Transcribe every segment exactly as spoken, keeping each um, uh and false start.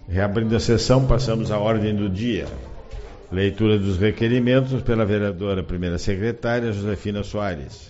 Reabrindo a sessão, passamos à ordem do dia. Leitura dos requerimentos pela vereadora primeira secretária, Josefina Soares.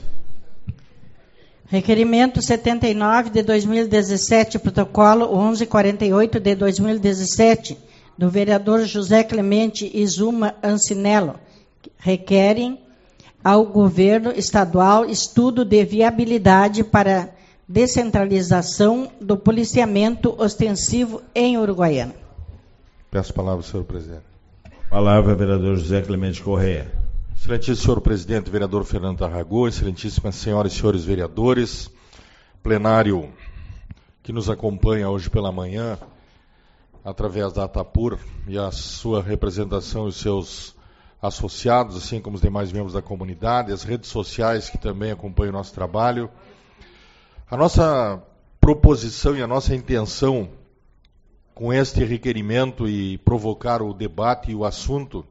Requerimento setenta e nove de dois mil e dezessete, protocolo onze quarenta e oito de dois mil e dezessete, do vereador José Clemente Izuma Ancinello, requerem ao governo estadual estudo de viabilidade para descentralização do policiamento ostensivo em Uruguaiana. Peço a palavra, senhor presidente. Palavra, vereador José Clemente Correia. Excelentíssimo senhor presidente, vereador Fernando Tarragó, excelentíssimas senhoras e senhores vereadores, plenário que nos acompanha hoje pela manhã, através da ATAPUR e a sua representação e os seus associados, assim como os demais membros da comunidade, as redes sociais que também acompanham o nosso trabalho. A nossa proposição e a nossa intenção com este requerimento e provocar o debate e o assunto,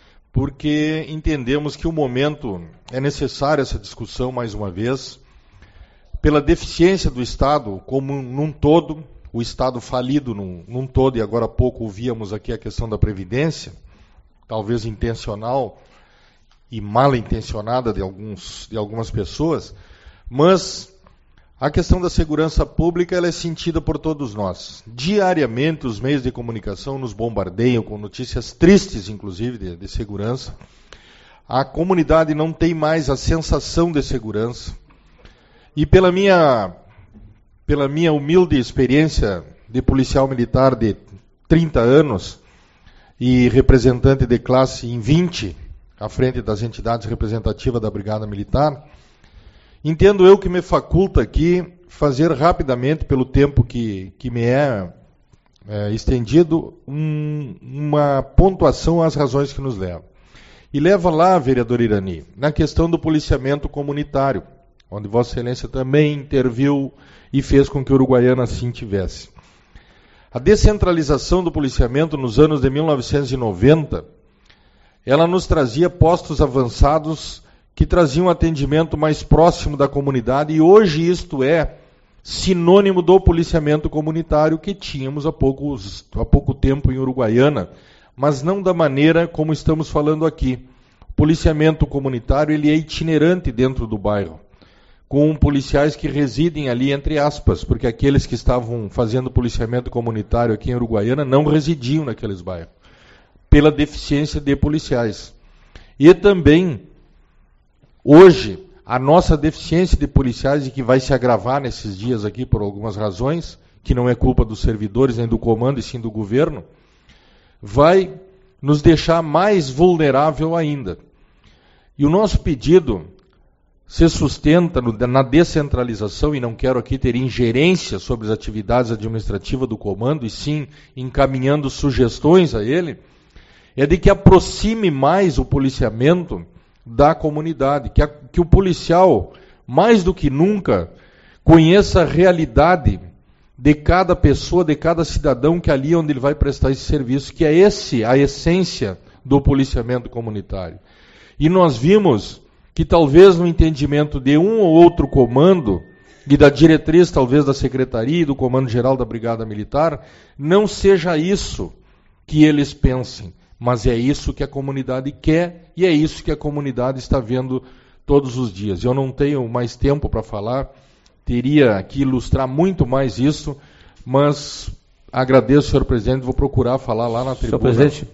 porque entendemos que o momento é necessária essa discussão mais uma vez, pela deficiência do Estado como num todo, o Estado falido num, num todo, e agora há pouco ouvíamos aqui a questão da Previdência, talvez intencional e mal intencionada de, alguns, de algumas pessoas, mas a questão da segurança pública ela é sentida por todos nós. Diariamente os meios de comunicação nos bombardeiam com notícias tristes, inclusive, de, de segurança. A comunidade não tem mais a sensação de segurança. E pela minha, pela minha humilde experiência de policial militar de trinta anos e representante de classe em vinte, à frente das entidades representativas da Brigada Militar, entendo eu que me faculta aqui fazer rapidamente, pelo tempo que, que me é, é estendido, um, uma pontuação às razões que nos levam. E leva lá, vereador Irani, na questão do policiamento comunitário, onde Vossa Excelência também interviu e fez com que o Uruguaiana assim tivesse. A descentralização do policiamento nos anos de mil novecentos e noventa, ela nos trazia postos avançados que traziam um atendimento mais próximo da comunidade, e hoje isto é sinônimo do policiamento comunitário que tínhamos há, poucos, há pouco tempo em Uruguaiana, mas não da maneira como estamos falando aqui. O policiamento comunitário ele é itinerante dentro do bairro, com policiais que residem ali, entre aspas, porque aqueles que estavam fazendo policiamento comunitário aqui em Uruguaiana não residiam naqueles bairros, pela deficiência de policiais. E também hoje, a nossa deficiência de policiais, e que vai se agravar nesses dias aqui por algumas razões, que não é culpa dos servidores nem do comando, e sim do governo, vai nos deixar mais vulnerável ainda. E o nosso pedido se sustenta no, na descentralização, e não quero aqui ter ingerência sobre as atividades administrativas do comando, e sim encaminhando sugestões a ele, é de que aproxime mais o policiamento da comunidade, que, a, que o policial, mais do que nunca, conheça a realidade de cada pessoa, de cada cidadão que ali onde ele vai prestar esse serviço, que é esse a essência do policiamento comunitário. E nós vimos que talvez no entendimento de um ou outro comando, e da diretriz talvez da Secretaria e do Comando Geral da Brigada Militar, não seja isso que eles pensem, mas é isso que a comunidade quer e é isso que a comunidade está vendo todos os dias. Eu não tenho mais tempo para falar, teria que ilustrar muito mais isso, mas agradeço, senhor presidente, vou procurar falar lá na tribuna. Senhor presidente,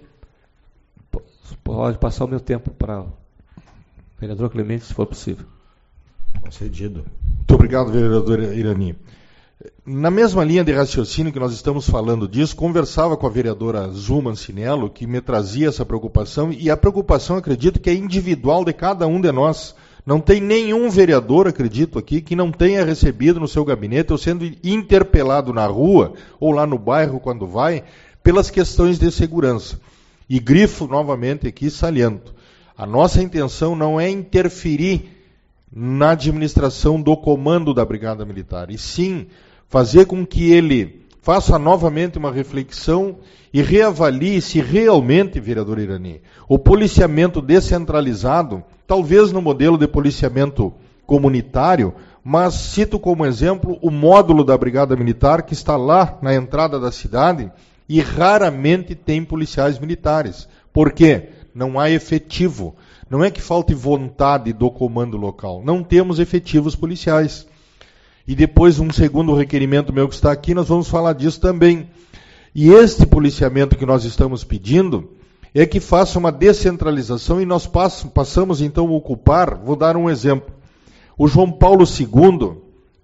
pode passar o meu tempo para o vereador Clemente, se for possível. Concedido. Muito obrigado, vereador Irani. Na mesma linha de raciocínio que nós estamos falando disso, conversava com a vereadora Zuma Ancinello, que me trazia essa preocupação, e a preocupação, acredito, que é individual de cada um de nós. Não tem nenhum vereador, acredito aqui, que não tenha recebido no seu gabinete, ou sendo interpelado na rua, ou lá no bairro quando vai, pelas questões de segurança. E grifo novamente aqui, saliento. A nossa intenção não é interferir na administração do comando da Brigada Militar, e sim fazer com que ele faça novamente uma reflexão e reavalie se realmente, vereador Irani, o policiamento descentralizado, talvez no modelo de policiamento comunitário, mas cito como exemplo o módulo da Brigada Militar, que está lá na entrada da cidade, e raramente tem policiais militares. Por quê? Não há efetivo. Não é que falte vontade do comando local. Não temos efetivos policiais. E depois, um segundo requerimento meu que está aqui, nós vamos falar disso também. E este policiamento que nós estamos pedindo é que faça uma descentralização e nós passamos então a ocupar, vou dar um exemplo, o João Paulo segundo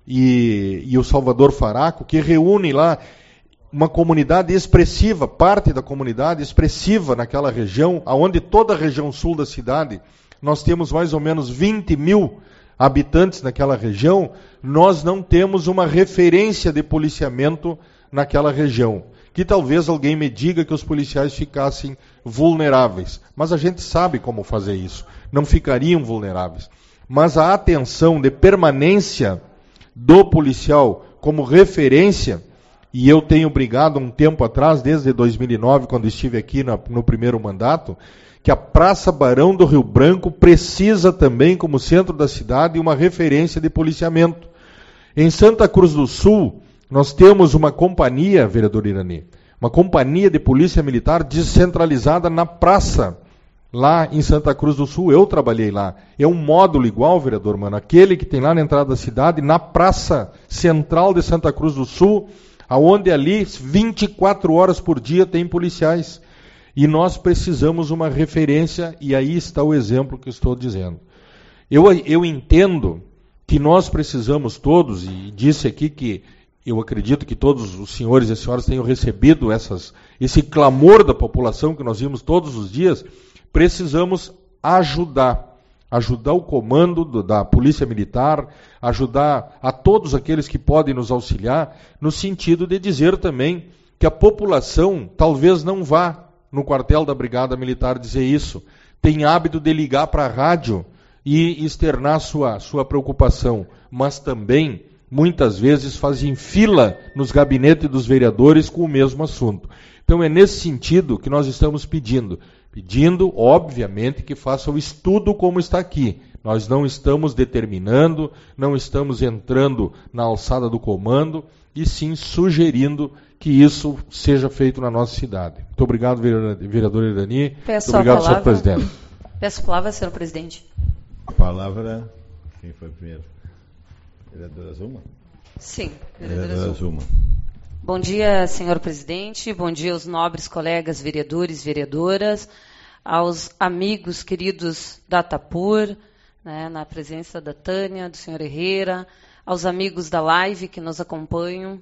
e, e o Salvador Faraco, que reúnem lá uma comunidade expressiva, parte da comunidade expressiva naquela região, onde toda a região sul da cidade, nós temos mais ou menos vinte mil habitantes naquela região, nós não temos uma referência de policiamento naquela região. Que talvez alguém me diga que os policiais ficassem vulneráveis. Mas a gente sabe como fazer isso. Não ficariam vulneráveis. Mas a atenção de permanência do policial como referência, e eu tenho brigado um tempo atrás, desde dois mil e nove, quando estive aqui no, no primeiro mandato, que a Praça Barão do Rio Branco precisa também, como centro da cidade, uma referência de policiamento. Em Santa Cruz do Sul, nós temos uma companhia, vereador Irani, uma companhia de polícia militar descentralizada na praça, lá em Santa Cruz do Sul. Eu trabalhei lá. É um módulo igual, vereador Mano, aquele que tem lá na entrada da cidade, na praça central de Santa Cruz do Sul, aonde ali vinte e quatro horas por dia tem policiais. E nós precisamos uma referência, e aí está o exemplo que estou dizendo. Eu, eu entendo que nós precisamos todos, e disse aqui que eu acredito que todos os senhores e senhoras tenham recebido essas, esse clamor da população que nós vimos todos os dias. Precisamos ajudar, ajudar o comando do, da Polícia Militar, ajudar a todos aqueles que podem nos auxiliar, no sentido de dizer também que a população talvez não vá no quartel da Brigada Militar dizer isso, tem hábito de ligar para a rádio e externar sua, sua preocupação, mas também muitas vezes fazem fila nos gabinetes dos vereadores com o mesmo assunto. Então é nesse sentido que nós estamos pedindo. Pedindo, obviamente, que faça o estudo como está aqui. Nós não estamos determinando, não estamos entrando na alçada do comando, e sim sugerindo que isso seja feito na nossa cidade. Muito obrigado, vereador Irani. Peço Muito obrigado, a palavra, senhor presidente. Peço a palavra, senhor presidente. A palavra, quem foi primeiro? Vereadora Zuma? Sim, vereadora, vereadora Zuma. Zuma. Bom dia, senhor presidente. Bom dia aos nobres colegas vereadores, vereadoras, aos amigos queridos da Atapur, né, na presença da Tânia, do senhor Herrera, aos amigos da live que nos acompanham.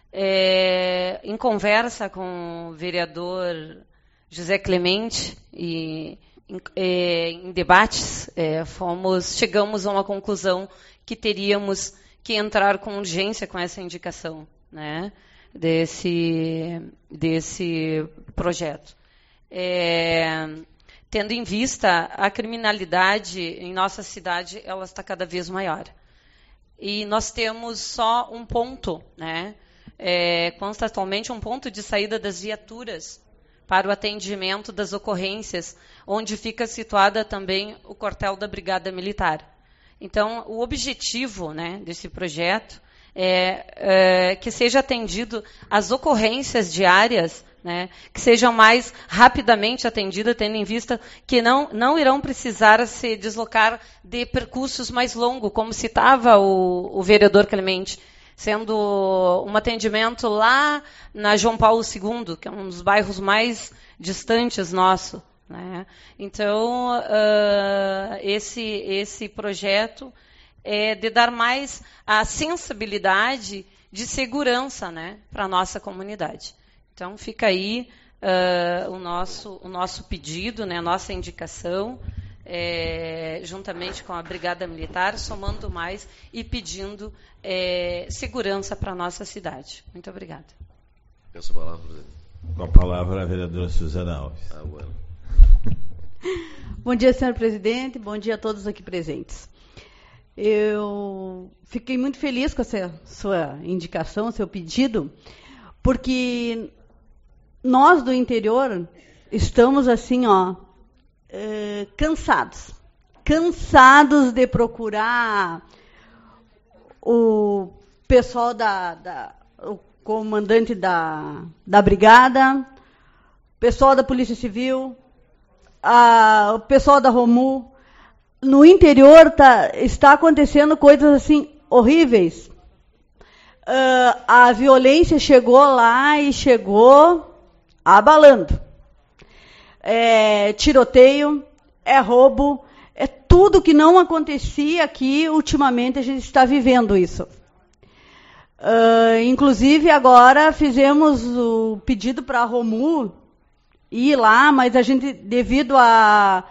É, em conversa com o vereador José Clemente e em, é, em debates, é, fomos, chegamos a uma conclusão que teríamos que entrar com urgência com essa indicação, né, desse, desse projeto. É, tendo em vista a criminalidade em nossa cidade, ela está cada vez maior. E nós temos só um ponto, né, é, consta atualmente um ponto de saída das viaturas para o atendimento das ocorrências, onde fica situada também o quartel da Brigada Militar. Então, o objetivo, né, desse projeto é, é que seja atendido as ocorrências diárias, né, que sejam mais rapidamente atendidas, tendo em vista que não, não irão precisar se deslocar de percursos mais longos, como citava o, o vereador Clemente, sendo um atendimento lá na João Paulo segundo, que é um dos bairros mais distantes nosso, né? Então, uh, esse, esse projeto é de dar mais a sensibilidade de segurança, né, para a nossa comunidade. Então, fica aí uh, o, nosso, o nosso pedido, né, a nossa indicação, é, juntamente com a Brigada Militar, somando mais e pedindo é, segurança para a nossa cidade. Muito obrigada. Peço a palavra, presidente. Com a palavra, a vereadora Suzana Alves. Ah, bueno. Bom dia, senhor presidente. Bom dia a todos aqui presentes. Eu fiquei muito feliz com essa sua indicação, seu pedido, porque nós do interior estamos assim, ó, é, cansados. Cansados de procurar o pessoal da, da o comandante da, da brigada, pessoal da Polícia Civil, a, o pessoal da Romu. No interior tá, está acontecendo coisas assim horríveis. Uh, a violência chegou lá e chegou abalando. É tiroteio, é roubo, é tudo que não acontecia aqui. Ultimamente a gente está vivendo isso. Uh, inclusive agora fizemos o pedido para a Romu ir lá, mas a gente, devido a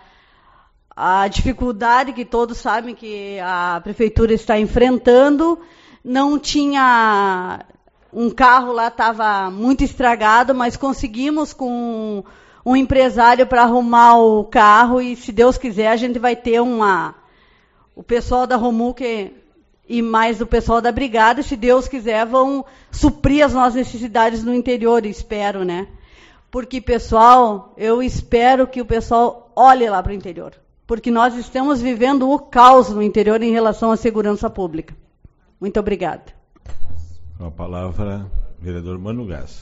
a dificuldade que todos sabem que a prefeitura está enfrentando, não tinha, um carro lá estava muito estragado, mas conseguimos com um empresário para arrumar o carro e, se Deus quiser, a gente vai ter uma, o pessoal da Romu que, e mais o pessoal da Brigada, se Deus quiser, vão suprir as nossas necessidades no interior, espero, né? Porque, pessoal, eu espero que o pessoal olhe lá para o interior, porque nós estamos vivendo o caos no interior em relação à segurança pública. Muito obrigada. Com a palavra, vereador Mano Gás.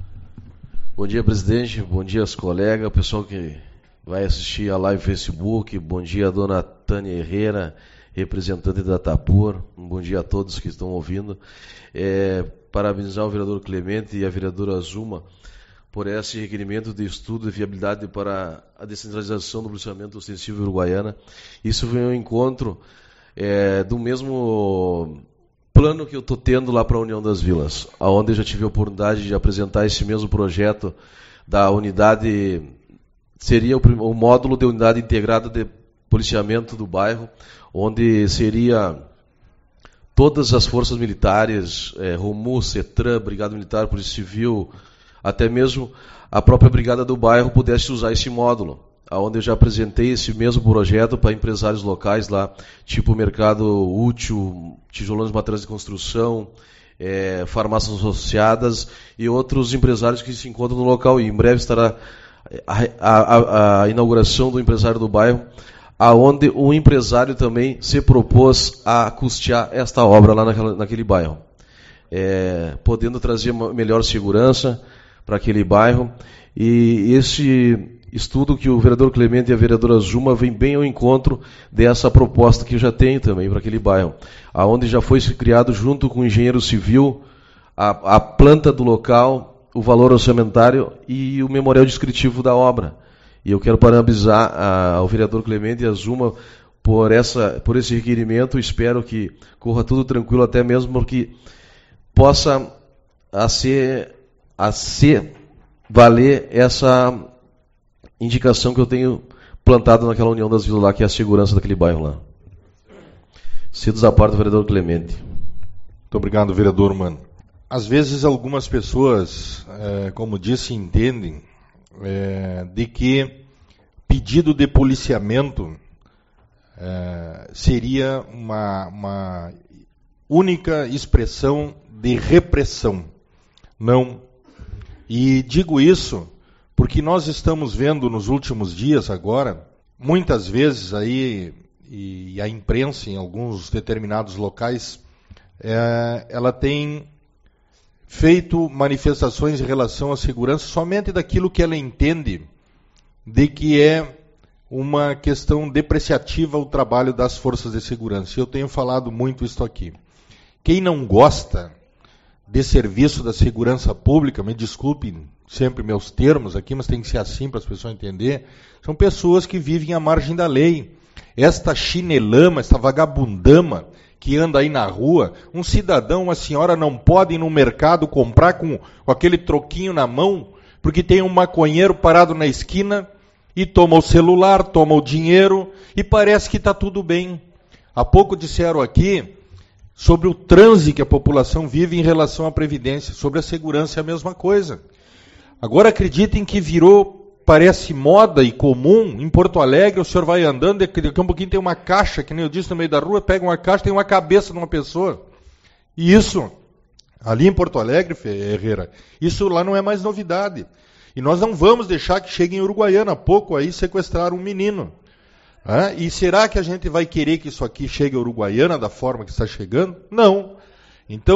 Bom dia, presidente. Bom dia aos colegas, pessoal que vai assistir a live Facebook. Bom dia, dona Tânia Herrera, representante da Atapur. Um bom dia a todos que estão ouvindo. É, parabenizar o vereador Clemente e a vereadora Zuma por esse requerimento de estudo de viabilidade para a descentralização do policiamento ostensivo uruguaiana. Isso vem ao encontro é, do mesmo plano que eu estou tendo lá para a União das Vilas, onde eu já tive a oportunidade de apresentar esse mesmo projeto da unidade, seria o, o módulo de unidade integrada de policiamento do bairro, onde seria todas as forças militares, é, Romu, CETRAN, Brigada Militar, Polícia Civil, até mesmo a própria Brigada do bairro pudesse usar esse módulo, onde eu já apresentei esse mesmo projeto para empresários locais lá, tipo Mercado Útil, Tijolões de Materiais de Construção, é, farmácias associadas e outros empresários que se encontram no local. E em breve estará a, a, a inauguração do empresário do bairro, aonde o empresário também se propôs a custear esta obra lá naquela, naquele bairro, é, podendo trazer uma melhor segurança para aquele bairro. E esse estudo que o vereador Clemente e a vereadora Zuma vem bem ao encontro dessa proposta que eu já tenho também para aquele bairro, aonde já foi criado junto com o engenheiro civil a, a planta do local, o valor orçamentário e o memorial descritivo da obra. E eu quero parabenizar a, ao vereador Clemente e a Zuma por, essa, por esse requerimento. Espero que corra tudo tranquilo, até mesmo porque possa a ser, a ser valer essa indicação que eu tenho plantado naquela União das Vilas lá, que é a segurança daquele bairro lá. Cedo da parte do vereador Clemente. Muito obrigado, vereador Mano. Às vezes algumas pessoas, é, como disse, entendem é, de que pedido de policiamento é, seria uma, uma única expressão de repressão. Não. E digo isso porque nós estamos vendo nos últimos dias agora, muitas vezes aí, e a imprensa em alguns determinados locais, é, ela tem feito manifestações em relação à segurança somente daquilo que ela entende de que é uma questão depreciativa ao trabalho das forças de segurança. Eu tenho falado muito isso aqui. Quem não gosta de serviço da segurança pública, me desculpem sempre meus termos aqui, mas tem que ser assim para as pessoas entenderem, são pessoas que vivem à margem da lei. Esta chinelama, esta vagabundama que anda aí na rua, um cidadão, uma senhora não pode ir no mercado comprar com, com aquele troquinho na mão, porque tem um maconheiro parado na esquina e toma o celular, toma o dinheiro e parece que está tudo bem. Há pouco disseram aqui sobre o transe que a população vive em relação à Previdência, sobre a segurança é a mesma coisa. Agora acreditem que virou, parece moda e comum, em Porto Alegre o senhor vai andando, daqui a um pouquinho tem uma caixa, que nem eu disse no meio da rua, pega uma caixa, tem uma cabeça de uma pessoa. E isso, ali em Porto Alegre, Herrera, isso lá não é mais novidade. E nós não vamos deixar que chegue em Uruguaiana, há pouco aí sequestraram um menino. Ah, e será que a gente vai querer que isso aqui chegue a Uruguaiana da forma que está chegando? Não. Então,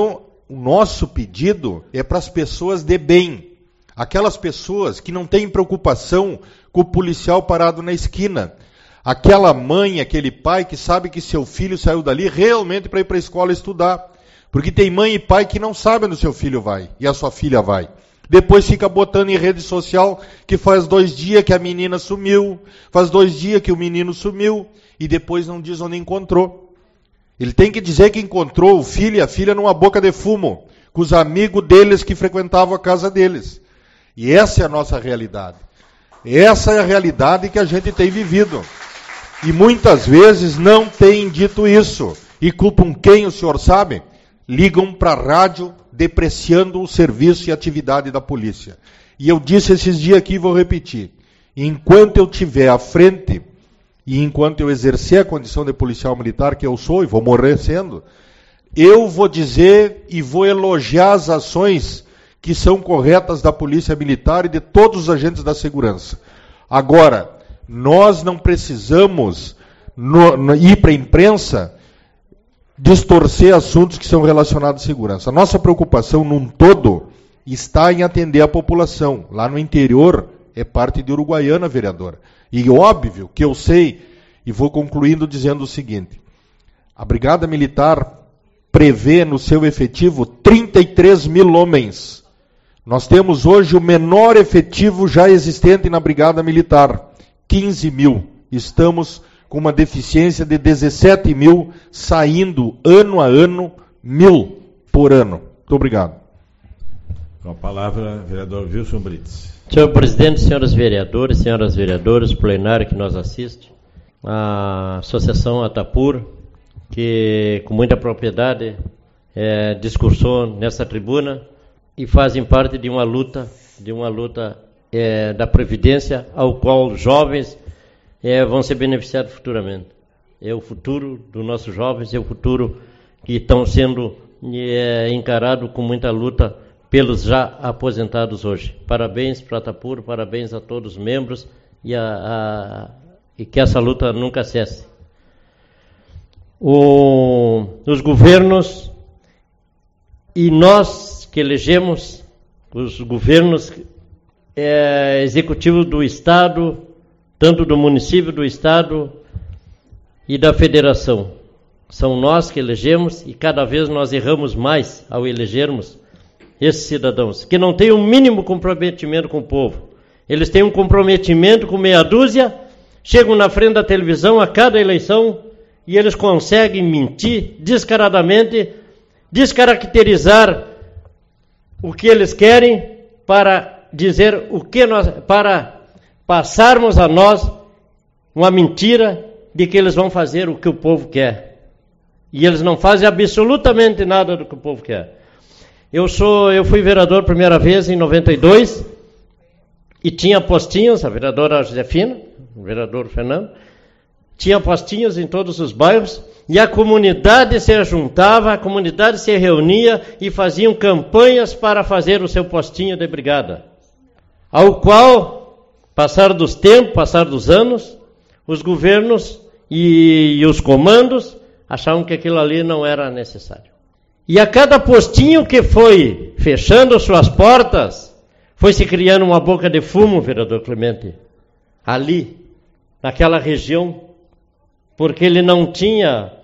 o nosso pedido é para as pessoas de bem. Aquelas pessoas que não têm preocupação com o policial parado na esquina. Aquela mãe, aquele pai que sabe que seu filho saiu dali realmente para ir para a escola estudar. Porque tem mãe e pai que não sabem onde o seu filho vai e a sua filha vai. Depois fica botando em rede social que faz dois dias que a menina sumiu, faz dois dias que o menino sumiu e depois não diz onde encontrou. Ele tem que dizer que encontrou o filho e a filha numa boca de fumo, com os amigos deles que frequentavam a casa deles. E essa é a nossa realidade. Essa é a realidade que a gente tem vivido. E muitas vezes não tem dito isso. E culpam quem, o senhor sabe? Ligam para a rádio depreciando o serviço e a atividade da polícia. E eu disse esses dias aqui e vou repetir. Enquanto eu estiver à frente e enquanto eu exercer a condição de policial militar, que eu sou e vou morrer sendo, eu vou dizer e vou elogiar as ações que são corretas da Polícia Militar e de todos os agentes da segurança. Agora, nós não precisamos no, no, ir para a imprensa distorcer assuntos que são relacionados à segurança. A nossa preocupação num todo está em atender a população. Lá no interior é parte de Uruguaiana, vereadora. E óbvio que eu sei, e vou concluindo dizendo o seguinte, a Brigada Militar prevê no seu efetivo trinta e três mil homens. Nós temos hoje o menor efetivo já existente na Brigada Militar, quinze mil. Estamos com uma deficiência de dezessete mil, saindo ano a ano, mil por ano. Muito obrigado. Com a palavra, vereador Wilson Brits. Senhor presidente, senhoras vereadoras, senhoras vereadoras, plenário que nos assiste, a Associação Atapur, que com muita propriedade é, discursou nessa tribuna e fazem parte de uma luta, de uma luta é, da Previdência, ao qual os jovens é, vão ser beneficiados futuramente. É o futuro dos nossos jovens, é o futuro que estão sendo é, encarados com muita luta pelos já aposentados hoje. Parabéns para a Atapur, parabéns a todos os membros e, a, a, e que essa luta nunca cesse. O, os governos e nós que elegemos, os governos é, executivos do Estado, tanto do município, do Estado e da Federação. São nós que elegemos e cada vez nós erramos mais ao elegermos esses cidadãos, que não têm o um mínimo comprometimento com o povo. Eles têm um comprometimento com meia dúzia, chegam na frente da televisão a cada eleição e eles conseguem mentir descaradamente, descaracterizar o que eles querem para dizer o que nós, para passarmos a nós uma mentira de que eles vão fazer o que o povo quer. E eles não fazem absolutamente nada do que o povo quer. Eu sou, eu fui vereador a primeira vez em noventa e dois e tinha postinhos, a vereadora Josefina, o vereador Fernando, tinha postinhos em todos os bairros e a comunidade se juntava, a comunidade se reunia e faziam campanhas para fazer o seu postinho de brigada. Ao qual, passar dos tempos, passar dos anos, os governos e, e os comandos achavam que aquilo ali não era necessário. E a cada postinho que foi fechando suas portas, foi se criando uma boca de fumo, vereador Clemente, ali, naquela região, porque ele não tinha,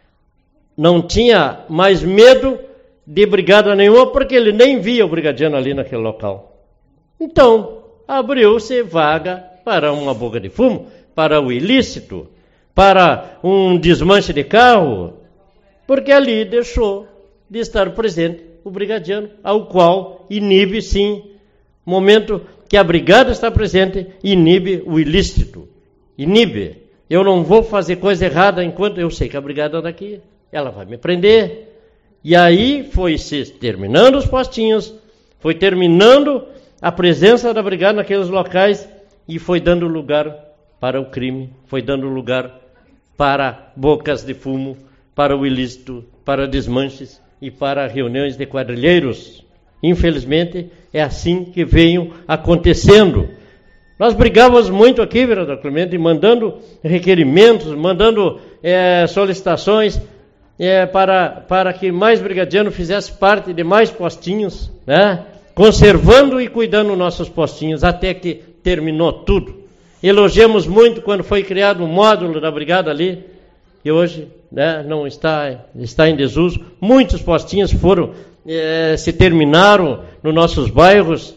não tinha mais medo de brigada nenhuma, porque ele nem via o brigadiano ali naquele local. Então, abriu-se vaga para uma boca de fumo, para o ilícito, para um desmanche de carro, porque ali deixou de estar presente o brigadiano, ao qual inibe, sim, momento que a brigada está presente, inibe o ilícito. Inibe. Eu não vou fazer coisa errada enquanto eu sei que a brigada anda aqui. Ela vai me prender. E aí foi se terminando os postinhos, foi terminando a presença da brigada naqueles locais e foi dando lugar para o crime, foi dando lugar para bocas de fumo, para o ilícito, para desmanches e para reuniões de quadrilheiros. Infelizmente, é assim que veio acontecendo. Nós brigávamos muito aqui, vereador Clemente, mandando requerimentos, mandando é, solicitações é, para, para que mais brigadiano fizesse parte de mais postinhos, né? Conservando e cuidando nossos postinhos, até que terminou tudo. Elogiamos muito quando foi criado um módulo da brigada ali, que hoje, né, não está, está em desuso. Muitos postinhos foram, é, se terminaram nos nossos bairros.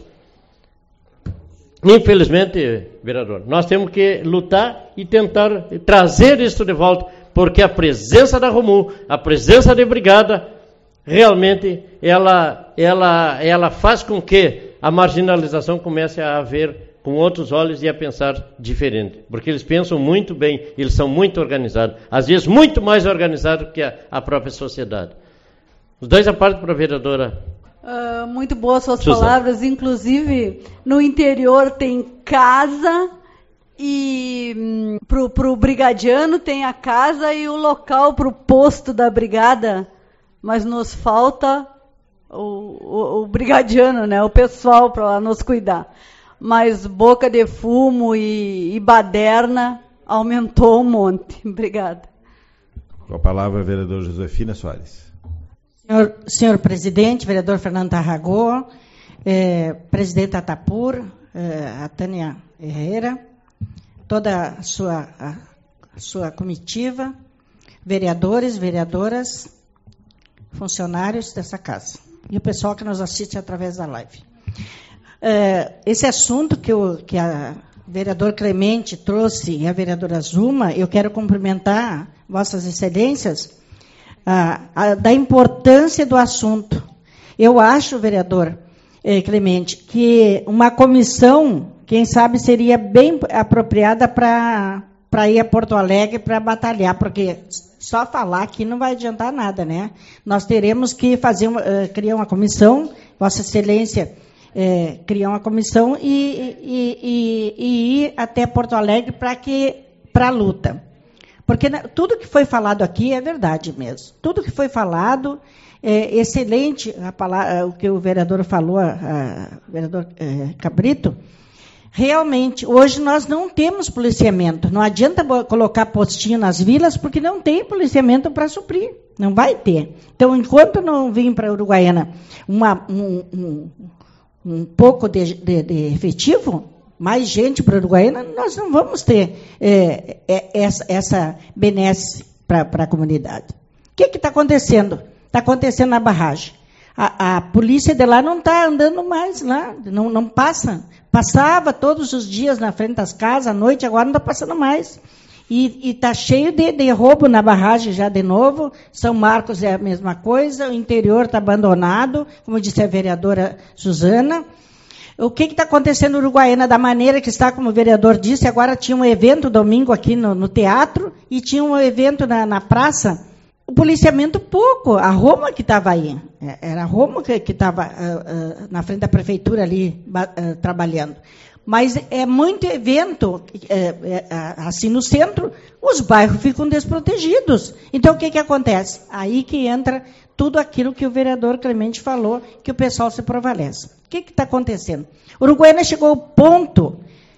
Infelizmente, vereador, nós temos que lutar e tentar trazer isso de volta, porque a presença da Romu, a presença da brigada, realmente ela, ela, ela faz com que a marginalização comece a ver com outros olhos e a pensar diferente, porque eles pensam muito bem, eles são muito organizados, às vezes muito mais organizados que a, a própria sociedade. Os dois à parte para a vereadora. Uh, muito boas suas Suzana. palavras, inclusive no interior tem casa e hum, pro, pro brigadiano tem a casa e o local pro posto da brigada, mas nos falta o, o, o brigadiano, né, o pessoal para nos cuidar. Mas Boca de Fumo e, e Baderna aumentou um monte. Obrigada. Com a palavra, a vereadora Josefina Soares. Senhor, senhor presidente, vereador Fernando Tarragó, eh, presidente Atapur, eh, a Tânia Herrera, toda a sua, a, a sua comitiva, vereadores, vereadoras, funcionários dessa casa e o pessoal que nos assiste através da live. Eh, esse assunto que, o, que a vereador Clemente trouxe e a vereadora Zuma, eu quero cumprimentar vossas excelências, Ah, a, da importância do assunto. Eu acho, vereador eh, Clemente, que uma comissão, quem sabe, seria bem apropriada para para ir a Porto Alegre para batalhar, porque só falar aqui não vai adiantar nada, né? Nós teremos que fazer uma, uh, criar uma comissão, Vossa Excelência eh, criar uma comissão e, e, e, e ir até Porto Alegre para que para a luta. Porque tudo que foi falado aqui é verdade mesmo. Tudo que foi falado é excelente. A palavra, o que o vereador falou, o vereador é, Cabrito, realmente, hoje nós não temos policiamento. Não adianta colocar postinho nas vilas, porque não tem policiamento para suprir. Não vai ter. Então, enquanto não vir para a Uruguaiana uma, um, um, um pouco de, de, de efetivo, mais gente para a Uruguaiana, nós não vamos ter é, é, essa, essa benesse para a comunidade. O que está acontecendo? Está acontecendo na barragem. A, a polícia de lá não está andando mais lá, não, não passa. Passava todos os dias na frente das casas, à noite, agora não está passando mais. E está cheio de, de roubo na barragem já de novo. São Marcos é a mesma coisa, o interior está abandonado, como disse a vereadora Suzana. O que está acontecendo no Uruguaiana, da maneira que está, como o vereador disse, agora tinha um evento domingo aqui no, no teatro e tinha um evento na, na praça. O policiamento pouco, a Roma que estava aí. Era a Roma que estava uh, uh, na frente da prefeitura ali uh, trabalhando. Mas é muito evento, uh, uh, assim no centro, os bairros ficam desprotegidos. Então o que, que acontece? Aí que entra tudo aquilo que o vereador Clemente falou, que o pessoal se prevalece. O que está acontecendo? Uruguaiana chegou ao ponto,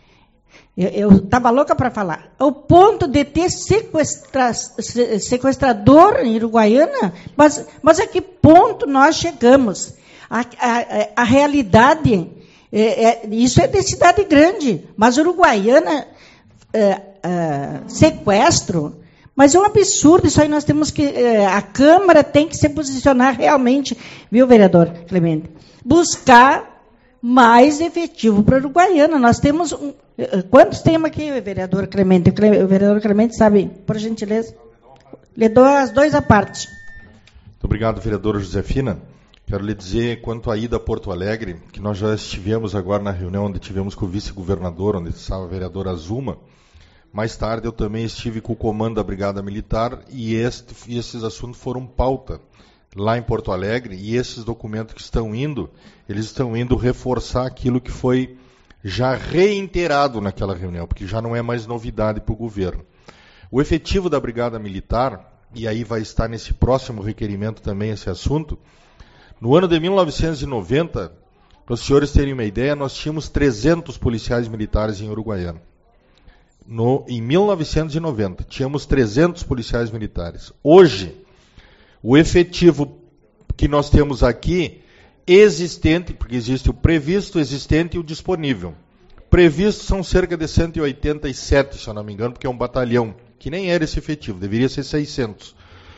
eu estava louca para falar, ao ponto de ter sequestra, sequestrador em Uruguaiana, mas, mas a que ponto nós chegamos? A, a, a realidade, é, é, isso é de cidade grande, mas Uruguaiana, é, é, sequestro, mas é um absurdo, isso aí nós temos que, é, a Câmara tem que se posicionar realmente, viu, vereador Clemente? Buscar mais efetivo para a Uruguaiana. Nós temos um, quantos temos aqui, vereador Clemente? O vereador Clemente sabe, por gentileza? Lhe dou as duas à parte. Muito obrigado, vereadora Josefina. Quero lhe dizer, quanto à ida a Porto Alegre, que nós já estivemos agora na reunião onde tivemos com o vice-governador, onde estava a vereadora Zuma. Mais tarde eu também estive com o comando da Brigada Militar e, este, e esses assuntos foram pauta lá em Porto Alegre, e esses documentos que estão indo, eles estão indo reforçar aquilo que foi já reiterado naquela reunião, porque já não é mais novidade para o governo. O efetivo da Brigada Militar, e aí vai estar nesse próximo requerimento também esse assunto, no ano de mil novecentos e noventa, para os senhores terem uma ideia, nós tínhamos trezentos policiais militares em Uruguaiana. No, em mil novecentos e noventa, tínhamos trezentos policiais militares. Hoje, O efetivo que nós temos aqui, existente, porque existe o previsto, existente e o disponível. Previsto são cerca de cento e oitenta e sete, se eu não me engano, porque é um batalhão, que nem era esse efetivo, deveria ser seiscentos.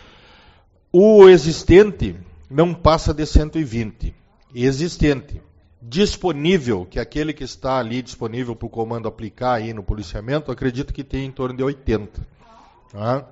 O existente não passa de cento e vinte. Existente. Disponível, que é aquele que está ali disponível para o comando aplicar aí no policiamento, acredito que tem em torno de oitenta. Tá?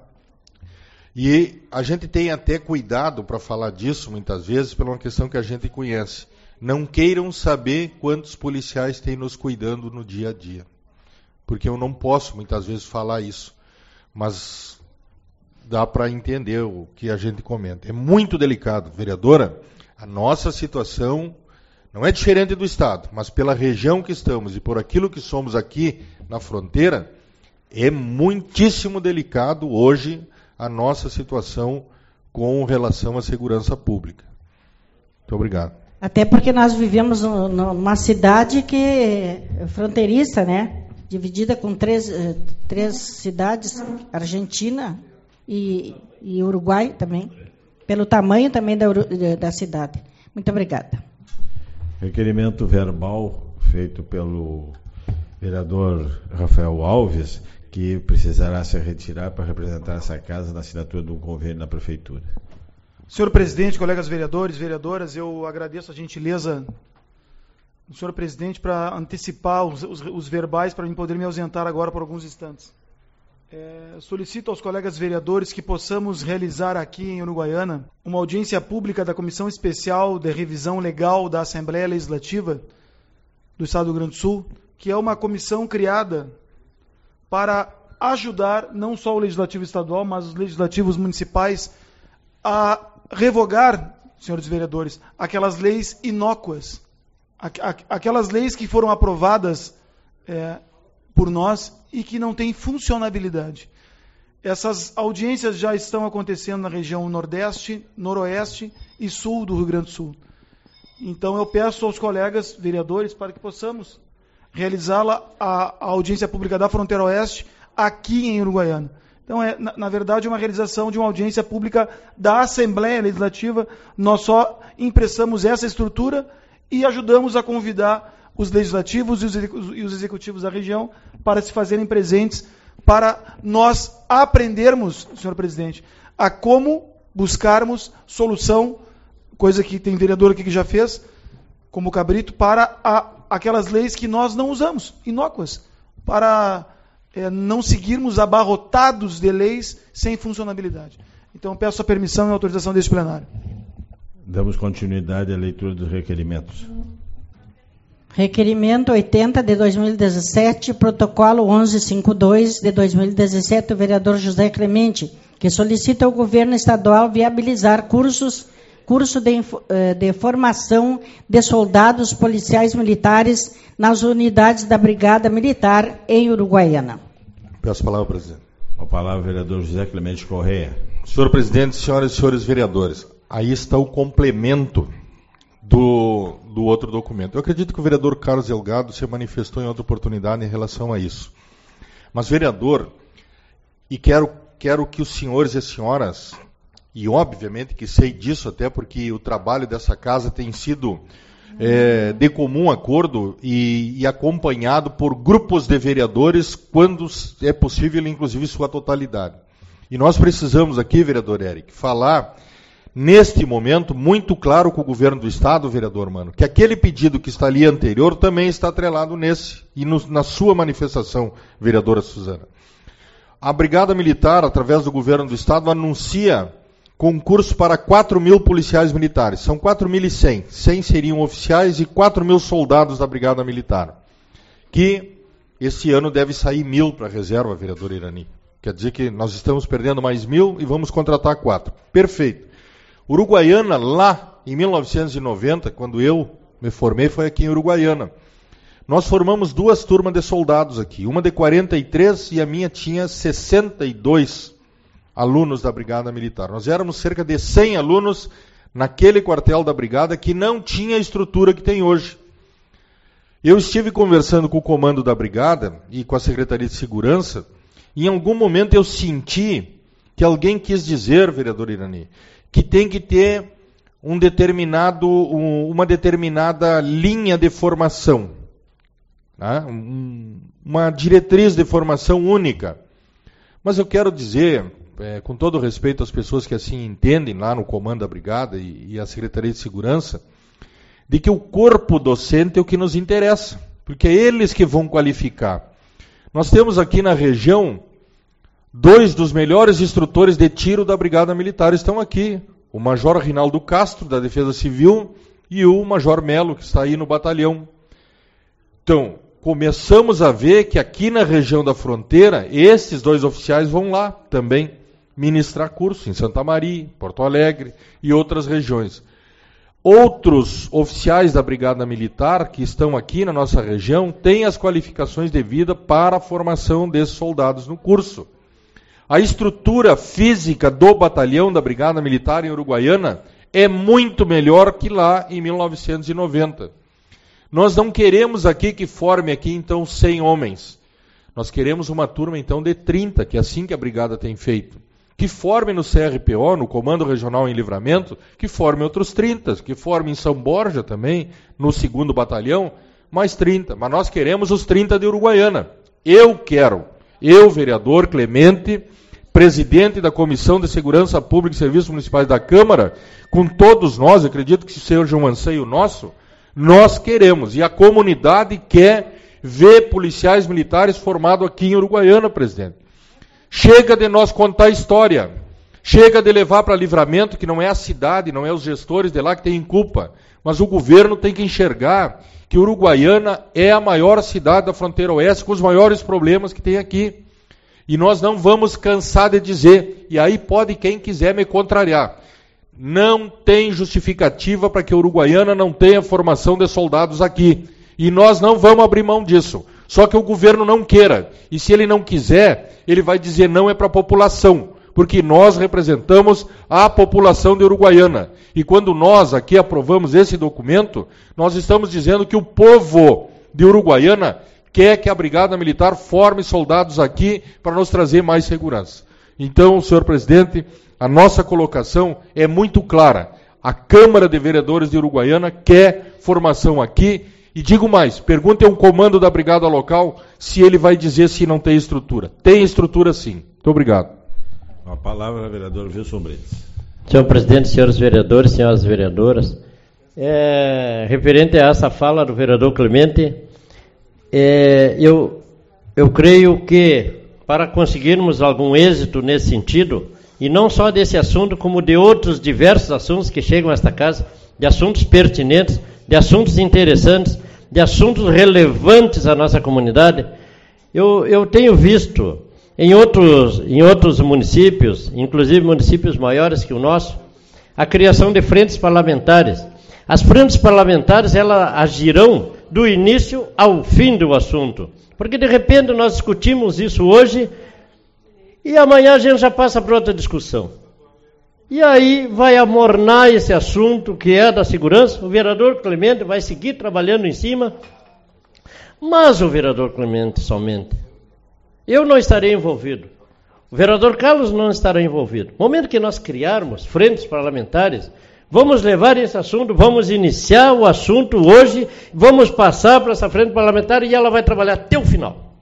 E a gente tem até cuidado para falar disso, muitas vezes, por uma questão que a gente conhece. Não queiram saber quantos policiais tem nos cuidando no dia a dia. Porque eu não posso, muitas vezes, falar isso. Mas dá para entender o que a gente comenta. É muito delicado, vereadora. A nossa situação não é diferente do Estado, mas pela região que estamos e por aquilo que somos aqui na fronteira, é muitíssimo delicado hoje a nossa situação com relação à segurança pública. Muito obrigado. Até porque nós vivemos numa cidade que é fronteiriça, né? Dividida com três, três cidades, Argentina e, e Uruguai também, pelo tamanho também da, da cidade. Muito obrigada. Requerimento verbal feito pelo vereador Rafael Alves, que precisará se retirar para representar essa casa na assinatura de um convênio na Prefeitura. Senhor presidente, colegas vereadores, vereadoras, eu agradeço a gentileza do senhor presidente para antecipar os, os, os verbais para eu poder me ausentar agora por alguns instantes. É, solicito aos colegas vereadores que possamos realizar aqui em Uruguaiana uma audiência pública da Comissão Especial de Revisão Legal da Assembleia Legislativa do Estado do Rio Grande do Sul, que é uma comissão criada para ajudar não só o Legislativo Estadual, mas os legislativos municipais a revogar, senhores vereadores, aquelas leis inócuas, aquelas leis que foram aprovadas é, por nós e que não têm funcionabilidade. Essas audiências já estão acontecendo na região Nordeste, Noroeste e Sul do Rio Grande do Sul. Então eu peço aos colegas vereadores para que possamos realizá-la a, a audiência pública da Fronteira Oeste aqui em Uruguaiana. Então, é, na, na verdade, uma realização de uma audiência pública da Assembleia Legislativa. Nós só emprestamos essa estrutura e ajudamos a convidar os legislativos e os, e os executivos da região para se fazerem presentes, para nós aprendermos, senhor presidente, a como buscarmos solução, coisa que tem vereador aqui que já fez, como o Cabrito, para a, aquelas leis que nós não usamos, inócuas, para é, não seguirmos abarrotados de leis sem funcionalidade. Então, peço a permissão e autorização deste plenário. Damos continuidade à leitura dos requerimentos. Requerimento oitenta de dois mil e dezessete, protocolo onze cinquenta e dois de dois mil e dezessete, do vereador José Clemente, que solicita ao governo estadual viabilizar cursos, curso de, de formação de soldados policiais militares nas unidades da Brigada Militar em Uruguaiana. Peço a palavra, presidente. A palavra, vereador José Clemente Correia. Senhor presidente, senhoras e senhores vereadores, aí está o complemento do, do outro documento. Eu acredito que o vereador Carlos Delgado se manifestou em outra oportunidade em relação a isso. Mas, vereador, e quero, quero que os senhores e senhoras, e obviamente que sei disso até porque o trabalho dessa casa tem sido é, de comum acordo e, e acompanhado por grupos de vereadores quando é possível, inclusive sua totalidade. E nós precisamos aqui, vereador Eric, falar neste momento muito claro com o governo do Estado, vereador Mano, que aquele pedido que está ali anterior também está atrelado nesse e no, na sua manifestação, vereadora Suzana. A Brigada Militar, através do governo do Estado, anuncia concurso para quatro mil policiais militares. São quatro mil e cem. cem seriam oficiais e quatro mil soldados da Brigada Militar. Que esse ano deve sair mil para a reserva, vereador Irani. Quer dizer que nós estamos perdendo mais mil e vamos contratar quatro. Perfeito. Uruguaiana, lá em mil novecentos e noventa, quando eu me formei, foi aqui em Uruguaiana. Nós formamos duas turmas de soldados aqui. Uma de quarenta e três e a minha tinha sessenta e dois alunos da Brigada Militar. Nós éramos cerca de cem alunos naquele quartel da Brigada que não tinha a estrutura que tem hoje. Eu estive conversando com o comando da Brigada e com a Secretaria de Segurança e em algum momento eu senti que alguém quis dizer, vereador Irani, que tem que ter um determinado, um, uma determinada linha de formação, né? um, uma diretriz de formação única. Mas eu quero dizer, é, com todo respeito às pessoas que assim entendem lá no comando da brigada e, e a Secretaria de Segurança, de que o corpo docente é o que nos interessa, porque é eles que vão qualificar. Nós temos aqui na região dois dos melhores instrutores de tiro da Brigada Militar, estão aqui. O Major Rinaldo Castro, da Defesa Civil, e o Major Melo, que está aí no batalhão. Então, começamos a ver que aqui na região da fronteira, esses dois oficiais vão lá também ministrar curso, em Santa Maria, Porto Alegre e outras regiões. Outros oficiais da Brigada Militar que estão aqui na nossa região têm as qualificações devidas para a formação desses soldados no curso. A estrutura física do batalhão da Brigada Militar em Uruguaiana é muito melhor que lá em mil novecentos e noventa. Nós não queremos aqui que forme aqui então cem homens. Nós queremos uma turma então de trinta, que é assim que a Brigada tem feito. Que forme no C R P O, no Comando Regional em Livramento, que forme outros trinta, que forme em São Borja também, no segundo Batalhão, mais trinta. Mas nós queremos os trinta de Uruguaiana. Eu quero. Eu, vereador Clemente, presidente da Comissão de Segurança Pública e Serviços Municipais da Câmara, com todos nós, acredito que seja um anseio nosso, nós queremos, e a comunidade quer ver policiais militares formados aqui em Uruguaiana, presidente. Chega de nós contar história, chega de levar para Livramento, que não é a cidade, não é os gestores de lá que têm culpa, mas o governo tem que enxergar que Uruguaiana é a maior cidade da fronteira oeste, com os maiores problemas que tem aqui. E nós não vamos cansar de dizer, e aí pode quem quiser me contrariar, não tem justificativa para que a Uruguaiana não tenha formação de soldados aqui. E nós não vamos abrir mão disso. Só que o governo não queira. E se ele não quiser, ele vai dizer não é para a população. Porque nós representamos a população de Uruguaiana. E quando nós aqui aprovamos esse documento, nós estamos dizendo que o povo de Uruguaiana quer que a Brigada Militar forme soldados aqui para nos trazer mais segurança. Então, senhor presidente, a nossa colocação é muito clara. A Câmara de Vereadores de Uruguaiana quer formação aqui. E digo mais, perguntem ao comando da Brigada Local se ele vai dizer se não tem estrutura. Tem estrutura sim. Muito obrigado. A palavra, vereador Wilson Brites. Senhor presidente, senhores vereadores, senhoras vereadoras, é, referente a essa fala do vereador Clemente, é, eu, eu creio que para conseguirmos algum êxito nesse sentido, e não só desse assunto, como de outros diversos assuntos que chegam a esta casa, de assuntos pertinentes, de assuntos interessantes, de assuntos relevantes à nossa comunidade, eu, eu tenho visto em outros, em outros municípios, inclusive municípios maiores que o nosso, a criação de frentes parlamentares. As frentes parlamentares, elas agirão do início ao fim do assunto, porque de repente nós discutimos isso hoje e amanhã a gente já passa para outra discussão. E aí vai amornar esse assunto que é da segurança. O vereador Clemente vai seguir trabalhando em cima, mas o vereador Clemente somente. Eu não estarei envolvido. O vereador Carlos não estará envolvido. No momento que nós criarmos frentes parlamentares, vamos levar esse assunto, vamos iniciar o assunto hoje, vamos passar para essa frente parlamentar e ela vai trabalhar até o final.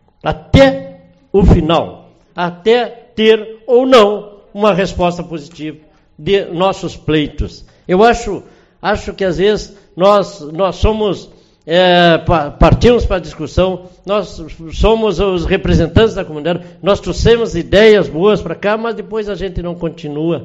Até o final. Até ter ou não uma resposta positiva de nossos pleitos. Eu acho, acho que às vezes nós, nós somos, é, partimos para a discussão, nós somos os representantes da comunidade, nós trouxemos ideias boas para cá, mas depois a gente não continua,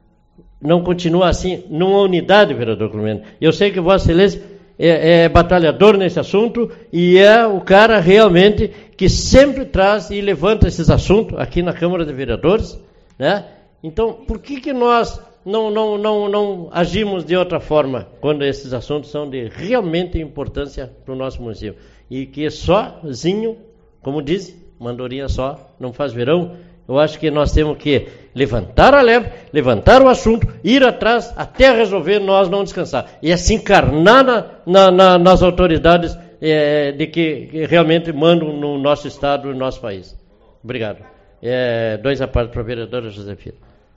não continua assim, numa unidade, vereador Clemente. Eu sei que Vossa Excelência é, é batalhador nesse assunto e é o cara realmente que sempre traz e levanta esses assuntos aqui na Câmara de Vereadores, né? Então, por que, que nós não, não, não, não agimos de outra forma quando esses assuntos são de realmente importância para o nosso município? E que sozinho, como diz, mandorinha só não faz verão. Eu acho que nós temos que levantar a leve, levantar o assunto, ir atrás até resolver, nós não descansar. E assim encarnar na, na, na, nas autoridades é, de que, que realmente mandam no nosso estado e no nosso país. Obrigado. É, dois a parte para a vereadora Josefina.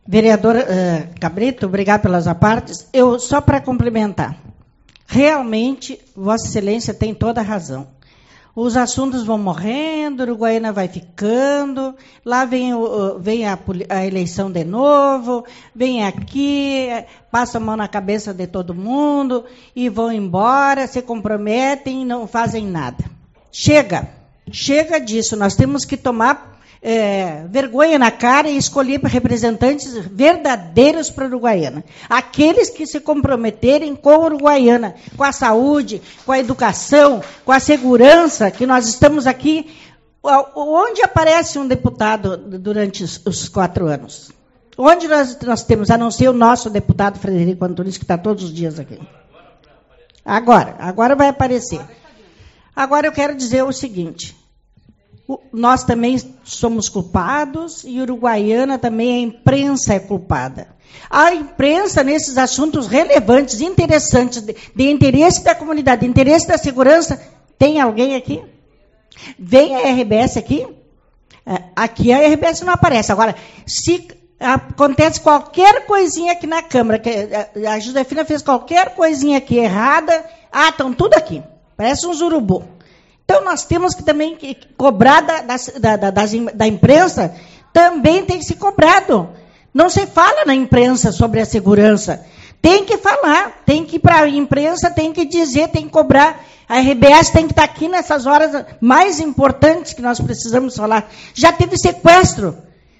Vereador uh, Cabrito, obrigado pelas apartes. Eu, só para complementar, realmente, Vossa Excelência tem toda a razão. Os assuntos vão morrendo, Uruguaiana vai ficando, lá vem, o, vem a, a eleição de novo, vem aqui, passa a mão na cabeça de todo mundo e vão embora, se comprometem e não fazem nada. Chega, chega disso, nós temos que tomar é, vergonha na cara e escolher representantes verdadeiros para a Uruguaiana. Aqueles que se comprometerem com a Uruguaiana, com a saúde, com a educação, com a segurança, que nós estamos aqui. Onde aparece um deputado durante os, os quatro anos? Onde nós, nós temos, a não ser o nosso deputado Frederico Antunes, que está todos os dias aqui. Agora, agora vai aparecer. Agora eu quero dizer o seguinte, nós também somos culpados e Uruguaiana também, a imprensa é culpada. A imprensa, nesses assuntos relevantes, interessantes, de, de interesse da comunidade, de interesse da segurança, tem alguém aqui? Vem a R B S aqui? Aqui a R B S não aparece. Agora, se acontece qualquer coisinha aqui na Câmara, que a Josefina fez qualquer coisinha aqui errada, ah, estão tudo aqui. Parece uns urubu. Então, nós temos que também cobrar da, da, da, da, da imprensa, também tem que ser cobrado. Não se fala na imprensa sobre a segurança. Tem que falar, tem que ir para a imprensa, tem que dizer, tem que cobrar. A R B S tem que estar aqui nessas horas mais importantes que nós precisamos falar. Já teve sequestro.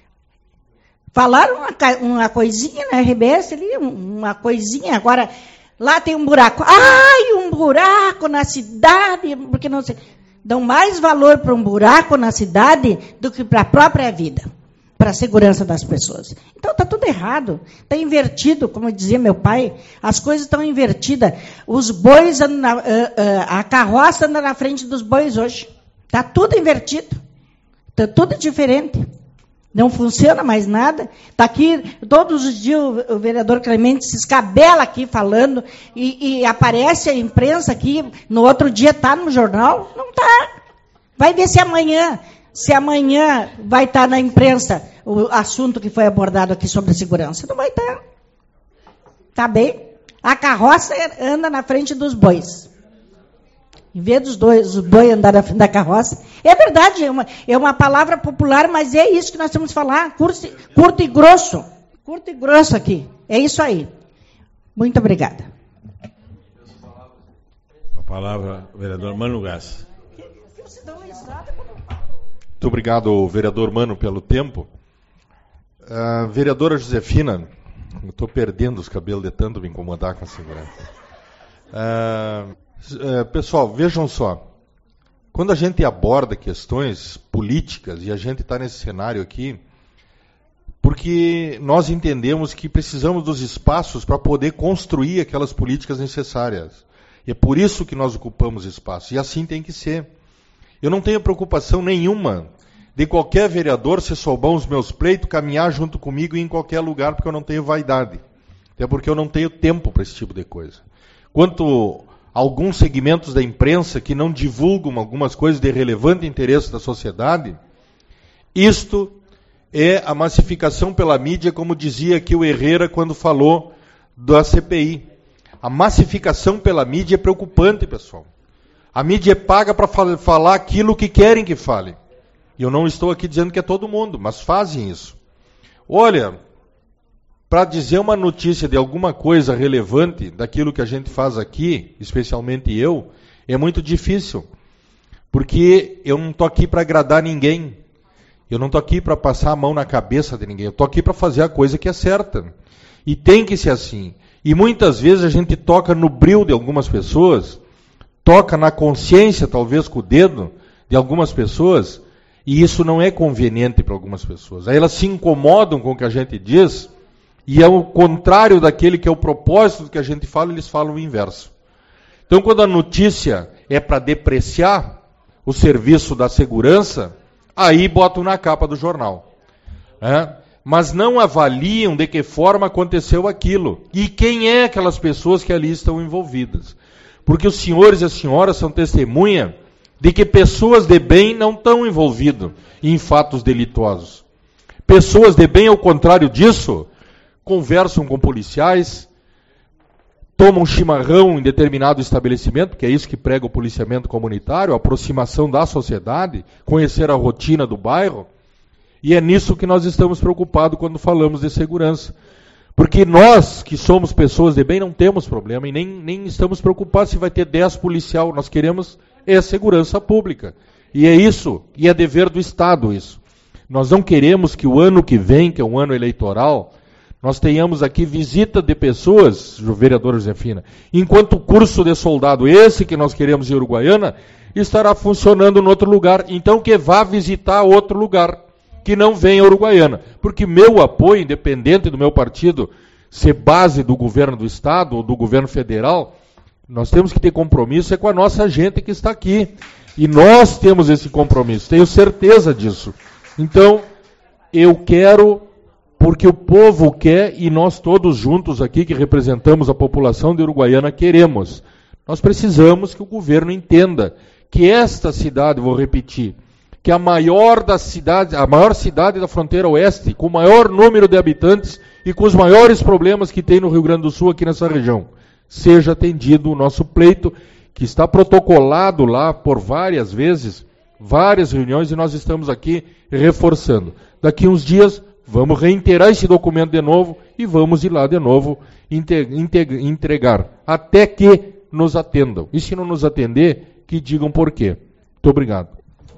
Falaram uma, uma coisinha na R B S ali, uma coisinha, agora... Lá tem um buraco. Ai, um buraco na cidade, porque não sei. Dão mais valor para um buraco na cidade do que para a própria vida, para a segurança das pessoas. Então está tudo errado. Está invertido, como dizia meu pai, as coisas estão invertidas. Os bois andam na, uh, uh, a carroça anda na frente dos bois hoje. Está tudo invertido. Está tudo diferente. Não funciona mais nada. Está aqui, todos os dias o vereador Clemente se escabela aqui falando e, e aparece a imprensa aqui, no outro dia está no jornal. Não está. Vai ver se amanhã, se amanhã vai estar na imprensa o assunto que foi abordado aqui sobre a segurança. Não vai estar. Está bem? A carroça anda na frente dos bois. Em vez dos dois, os bois andar na frente da carroça. É verdade, é uma, é uma palavra popular, mas é isso que nós temos que falar. Curto, curto e grosso. Curto e grosso aqui. É isso aí. Muito obrigada. A palavra, vereador Mano Gás. Muito obrigado, vereador Mano, pelo tempo. Uh, vereadora Josefina, eu estou perdendo os cabelos de tanto me incomodar com a segurança. Uh, Uh, pessoal, vejam só, quando a gente aborda questões políticas, e a gente está nesse cenário aqui, porque nós entendemos que precisamos dos espaços para poder construir aquelas políticas necessárias. E é por isso que nós ocupamos espaço, e assim tem que ser. Eu não tenho preocupação nenhuma de qualquer vereador, se souber os meus pleitos, caminhar junto comigo em qualquer lugar, porque eu não tenho vaidade. Até porque eu não tenho tempo para esse tipo de coisa. Quanto alguns segmentos da imprensa que não divulgam algumas coisas de relevante interesse da sociedade, isto é a massificação pela mídia, como dizia aqui o Herrera quando falou da C P I. A massificação pela mídia é preocupante, pessoal. A mídia é paga para falar aquilo que querem que fale. E eu não estou aqui dizendo que é todo mundo, mas fazem isso. Olha, para dizer uma notícia de alguma coisa relevante daquilo que a gente faz aqui, especialmente eu, é muito difícil. Porque eu não estou aqui para agradar ninguém. Eu não estou aqui para passar a mão na cabeça de ninguém. Eu estou aqui para fazer a coisa que é certa. E tem que ser assim. E muitas vezes a gente toca no bril de algumas pessoas, toca na consciência, talvez com o dedo, de algumas pessoas, e isso não é conveniente para algumas pessoas. Aí elas se incomodam com o que a gente diz, e é o contrário daquele que é o propósito do que a gente fala, eles falam o inverso. Então, quando a notícia é para depreciar o serviço da segurança, aí botam na capa do jornal. É? Mas não avaliam de que forma aconteceu aquilo. E quem é aquelas pessoas que ali estão envolvidas. Porque os senhores e as senhoras são testemunha de que pessoas de bem não estão envolvidas em fatos delituosos. Pessoas de bem, ao contrário disso, conversam com policiais, tomam chimarrão em determinado estabelecimento, que é isso que prega o policiamento comunitário, a aproximação da sociedade, conhecer a rotina do bairro, e é nisso que nós estamos preocupados quando falamos de segurança. Porque nós, que somos pessoas de bem, não temos problema e nem, nem estamos preocupados se vai ter dez policial. Nós queremos é segurança pública. E é isso, e é dever do Estado isso. Nós não queremos que o ano que vem, que é um ano eleitoral, nós tenhamos aqui visita de pessoas, vereadora Josefina, enquanto o curso de soldado, esse que nós queremos em Uruguaiana, estará funcionando em outro lugar. Então que vá visitar outro lugar, que não venha a Uruguaiana. Porque meu apoio, independente do meu partido ser base do governo do Estado ou do governo federal, nós temos que ter compromisso é com a nossa gente que está aqui. E nós temos esse compromisso, tenho certeza disso. Então, eu quero, porque o povo quer, e nós todos juntos aqui que representamos a população de Uruguaiana queremos. Nós precisamos que o governo entenda que esta cidade, vou repetir, que a maior das cidades, a maior cidade da fronteira oeste, com o maior número de habitantes e com os maiores problemas que tem no Rio Grande do Sul aqui nessa região, seja atendido o nosso pleito, que está protocolado lá por várias vezes, várias reuniões, e nós estamos aqui reforçando. Daqui uns dias, vamos reiterar esse documento de novo e vamos ir lá de novo entregar, até que nos atendam. E se não nos atender, que digam por quê. Muito obrigado.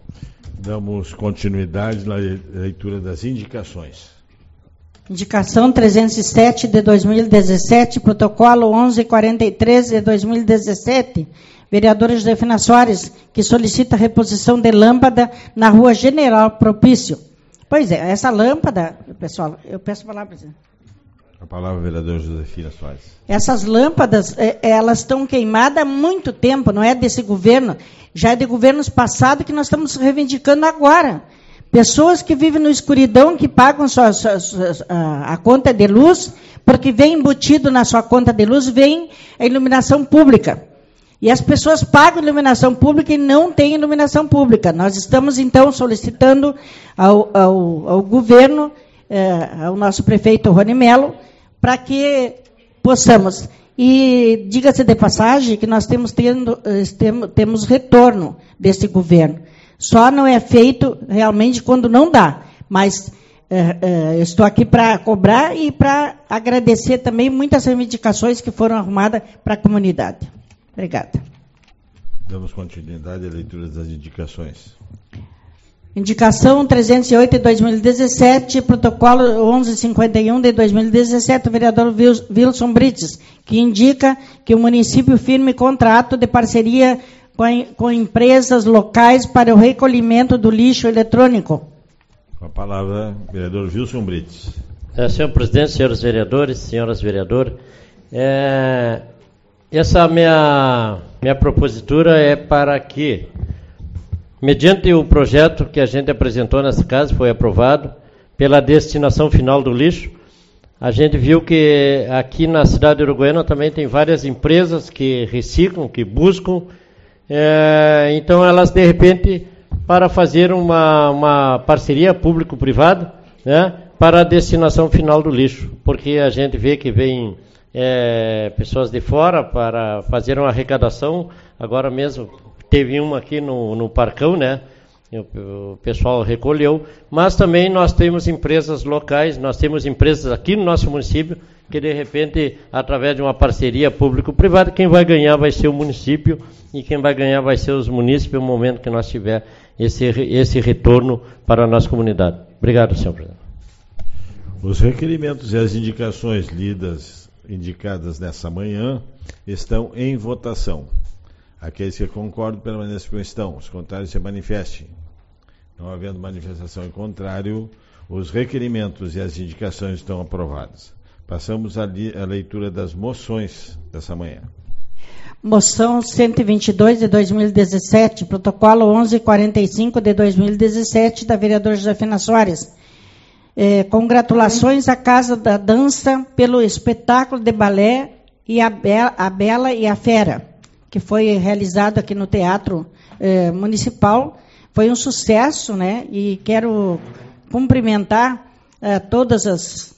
Damos continuidade na leitura das indicações. Indicação trezentos e sete de dois mil e dezessete, protocolo onze quarenta e três de dois mil e dezessete, vereadora Josefina Soares, que solicita reposição de lâmpada na rua General Propício. Pois é, essa lâmpada, pessoal, eu peço a palavra, presidente. A palavra, vereadora Josefina Soares. Essas lâmpadas, elas estão queimadas há muito tempo, não é desse governo, já é de governos passados que nós estamos reivindicando agora. Pessoas que vivem na escuridão, que pagam sua, sua, sua, a, a conta de luz, porque vem embutido na sua conta de luz, vem a iluminação pública. E as pessoas pagam iluminação pública e não têm iluminação pública. Nós estamos, então, solicitando ao, ao, ao governo, eh, ao nosso prefeito Rony Melo, para que possamos. E diga-se de passagem que nós temos, tendo, temos, temos retorno desse governo. Só não é feito realmente quando não dá. Mas eh, eh, estou aqui para cobrar e para agradecer também muitas reivindicações que foram arrumadas para a comunidade. Obrigada. Damos continuidade à leitura das indicações. Indicação trezentos e oito de dois mil e dezessete, protocolo onze cinquenta e um de dois mil e dezessete, o vereador Wilson Brites, que indica que o município firme contrato de parceria com, com empresas locais para o recolhimento do lixo eletrônico. Com a palavra, vereador Wilson Brites. É, senhor presidente, senhores vereadores, senhoras vereadoras, é, essa minha, minha propositura é para que, mediante o projeto que a gente apresentou nessa casa, foi aprovado, pela destinação final do lixo, a gente viu que aqui na cidade de Uruguaiana também tem várias empresas que reciclam, que buscam, é, então elas de repente, para fazer uma, uma parceria público-privada, né, para a destinação final do lixo, porque a gente vê que vem é, pessoas de fora para fazer uma arrecadação, agora mesmo teve uma aqui no, no Parcão, né? O, o pessoal recolheu, mas também nós temos empresas locais, nós temos empresas aqui no nosso município, que de repente, através de uma parceria público-privada, quem vai ganhar vai ser o município e quem vai ganhar vai ser os munícipes no momento que nós tiver esse, esse retorno para a nossa comunidade. Obrigado, senhor presidente. Os requerimentos e as indicações lidas, indicadas nessa manhã, estão em votação. Aqueles que concordam permaneçam como estão, os contrários se manifestem. Não havendo manifestação em contrário, os requerimentos e as indicações estão aprovadas. Passamos à leitura das moções dessa manhã. Moção cento e vinte e dois de dois mil e dezessete, protocolo onze quarenta e cinco de dois mil e dezessete, da vereadora Josefina Soares. É, congratulações à Casa da Dança pelo espetáculo de balé e a, Be- a Bela e a Fera, que foi realizado aqui no Teatro eh, Municipal. Foi um sucesso, né? E quero cumprimentar eh, todas as,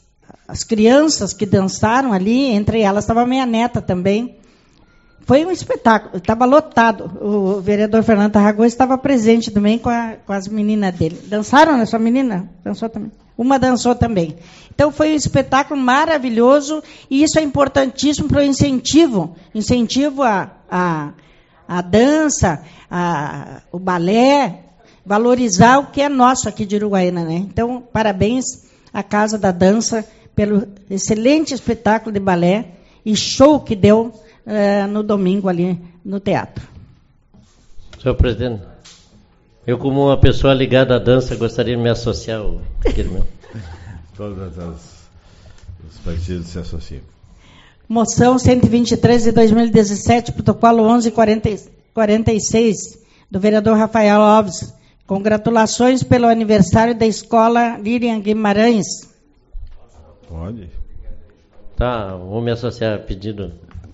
as crianças que dançaram ali, entre elas estava a minha neta também. Foi um espetáculo, estava lotado. O vereador Fernando Tarragões estava presente também com, a, com as meninas dele. Dançaram, né? Sua menina? Dançou também. Uma dançou também. Então foi um espetáculo maravilhoso e isso é importantíssimo para o incentivo, incentivo à a, a, a dança, a, o balé, valorizar o que é nosso aqui de Uruguaiana, né? Então, parabéns à Casa da Dança pelo excelente espetáculo de balé e show que deu uh, no domingo ali no teatro. Senhor presidente, eu como uma pessoa ligada à dança gostaria de me associar ao meu. Todos os partidos se associam. Moção cento e vinte e três de dois mil e dezessete, protocolo onze quarenta e seis, do vereador Rafael Alves. Congratulações pelo aniversário da escola Lilian Guimarães. Pode. Tá, vou me associar a pedido.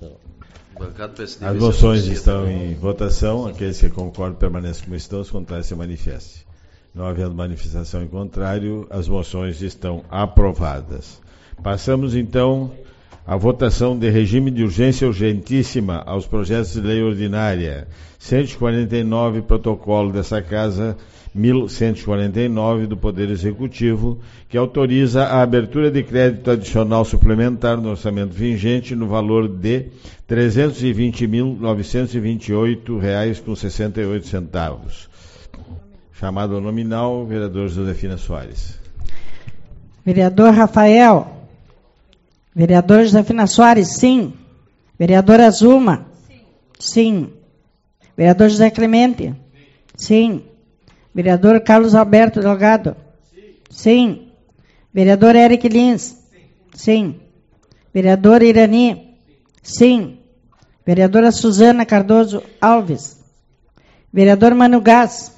As moções estão em votação. Aqueles que concordam permaneçam como estão, os contrários se manifestem. Não havendo manifestação em contrário, as moções estão aprovadas. Passamos então à votação de regime de urgência urgentíssima aos projetos de lei ordinária. cento e quarenta e nove, protocolo dessa Casa, mil cento e quarenta e nove, do Poder Executivo, que autoriza a abertura de crédito adicional suplementar no orçamento vigente no valor de trezentos e vinte mil, novecentos e vinte e oito reais com sessenta e oito centavos. Chamado ao nominal, vereador Josefina Soares. Vereador Rafael. Vereador Josefina Soares, sim. Vereadora Zuma. Sim. Sim. Vereador José Clemente. Sim. Vereador Carlos Alberto Delgado. Sim. Sim. Vereador Eric Lins. Sim. Sim. Vereador Irani. Sim. Sim. Vereadora Suzana Cardoso Alves. Vereador Mano Gás.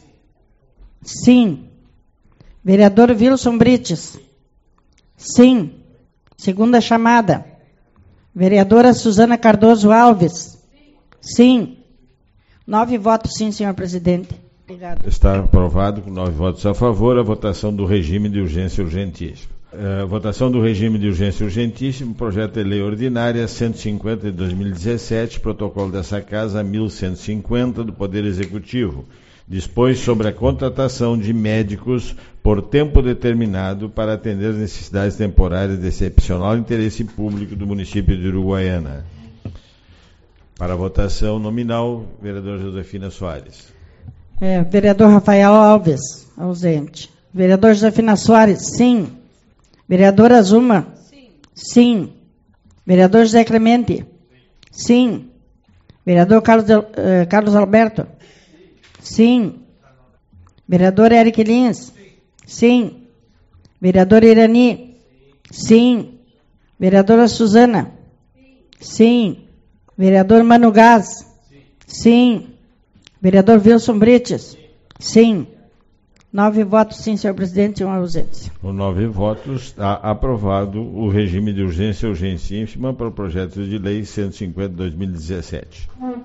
Sim. Vereador Wilson Brites. Sim. Segunda chamada. Vereadora Suzana Cardoso Alves. Sim. Nove votos sim, senhor presidente. Obrigado. Está aprovado com nove votos a favor a votação do regime de urgência urgentíssima. Uh, votação do regime de urgência urgentíssimo, projeto de lei ordinária cento e cinquenta de dois mil e dezessete, protocolo dessa Casa mil cento e cinquenta do Poder Executivo. Dispôs sobre a contratação de médicos por tempo determinado para atender as necessidades temporárias de excepcional interesse público do município de Uruguaiana. Para a votação nominal, vereador Josefina Soares. É, vereador Rafael Alves, ausente. Vereador Josefina Soares, sim. Vereadora Zuma? Sim. Sim. Vereador José Clemente? Sim. Sim. Vereador Carlos, uh, Carlos Alberto? Sim. Vereador Eric Lins? Sim. Vereador Irani? Sim. Vereadora Suzana? Sim. Vereador Mano Gás? Sim. Vereador Wilson Brites? Sim. Nove votos sim, senhor presidente, e uma ausência. Com nove votos, está aprovado o regime de urgência urgentíssima para o projeto de lei cento e cinquenta de dois mil e dezessete. Hum.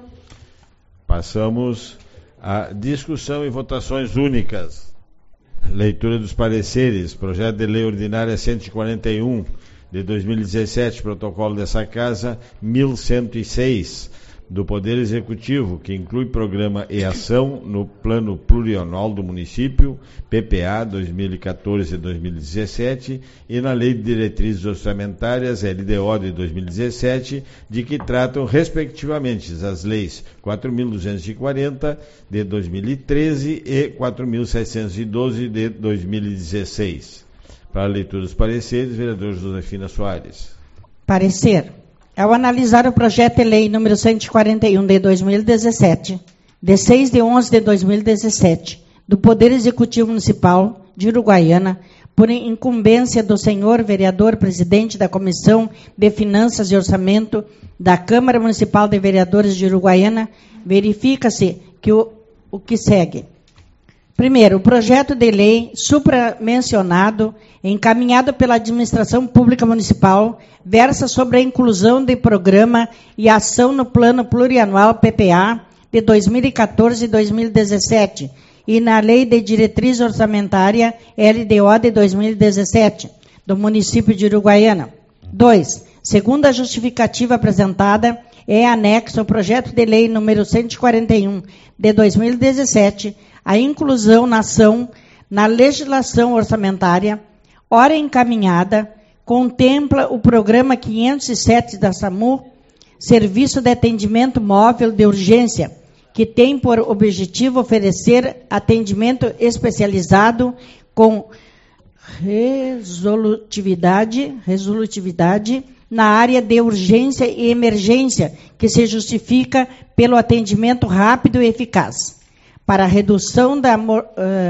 Passamos à discussão e votações únicas. Leitura dos pareceres. Projeto de lei ordinária cento e quarenta e um de dois mil e dezessete, protocolo dessa Casa mil cento e seis, do Poder Executivo, que inclui programa e ação no Plano Plurianual do Município, P P A dois mil e quatorze a dois mil e dezessete, e na Lei de Diretrizes Orçamentárias, L D O de dois mil e dezessete, de que tratam, respectivamente, as leis quatro mil duzentos e quarenta de dois mil e treze e quatro mil setecentos e doze de dois mil e dezesseis. Para a leitura dos pareceres, vereador Josefina Soares. Parecer. Ao analisar o projeto de lei número cento e quarenta e um de dois mil e dezessete, de seis de onze de dois mil e dezessete, do Poder Executivo Municipal de Uruguaiana, por incumbência do senhor vereador presidente da Comissão de Finanças e Orçamento da Câmara Municipal de Vereadores de Uruguaiana, verifica-se que o, o que segue. Primeiro, o projeto de lei supramencionado, encaminhado pela Administração Pública Municipal, versa sobre a inclusão de programa e ação no Plano Plurianual P P A de dois mil e quatorze e dois mil e dezessete e na Lei de Diretriz Orçamentária L D O de dois mil e dezessete, do município de Uruguaiana. dois. Segundo a justificativa apresentada, é anexo ao projeto de lei número cento e quarenta e um de dois mil e dezessete, a inclusão na ação na legislação orçamentária, ora encaminhada, contempla o programa quinhentos e sete da SAMU, Serviço de Atendimento Móvel de Urgência, que tem por objetivo oferecer atendimento especializado com resolutividade, resolutividade na área de urgência e emergência, que se justifica pelo atendimento rápido e eficaz, para a redução da uh,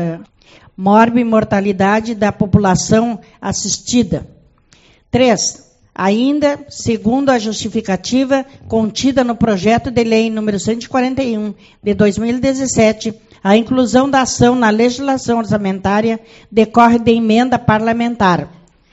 morbimortalidade da população assistida. três. Ainda, segundo a justificativa contida no projeto de lei número cento e quarenta e um de dois mil e dezessete, a inclusão da ação na legislação orçamentária decorre de emenda parlamentar.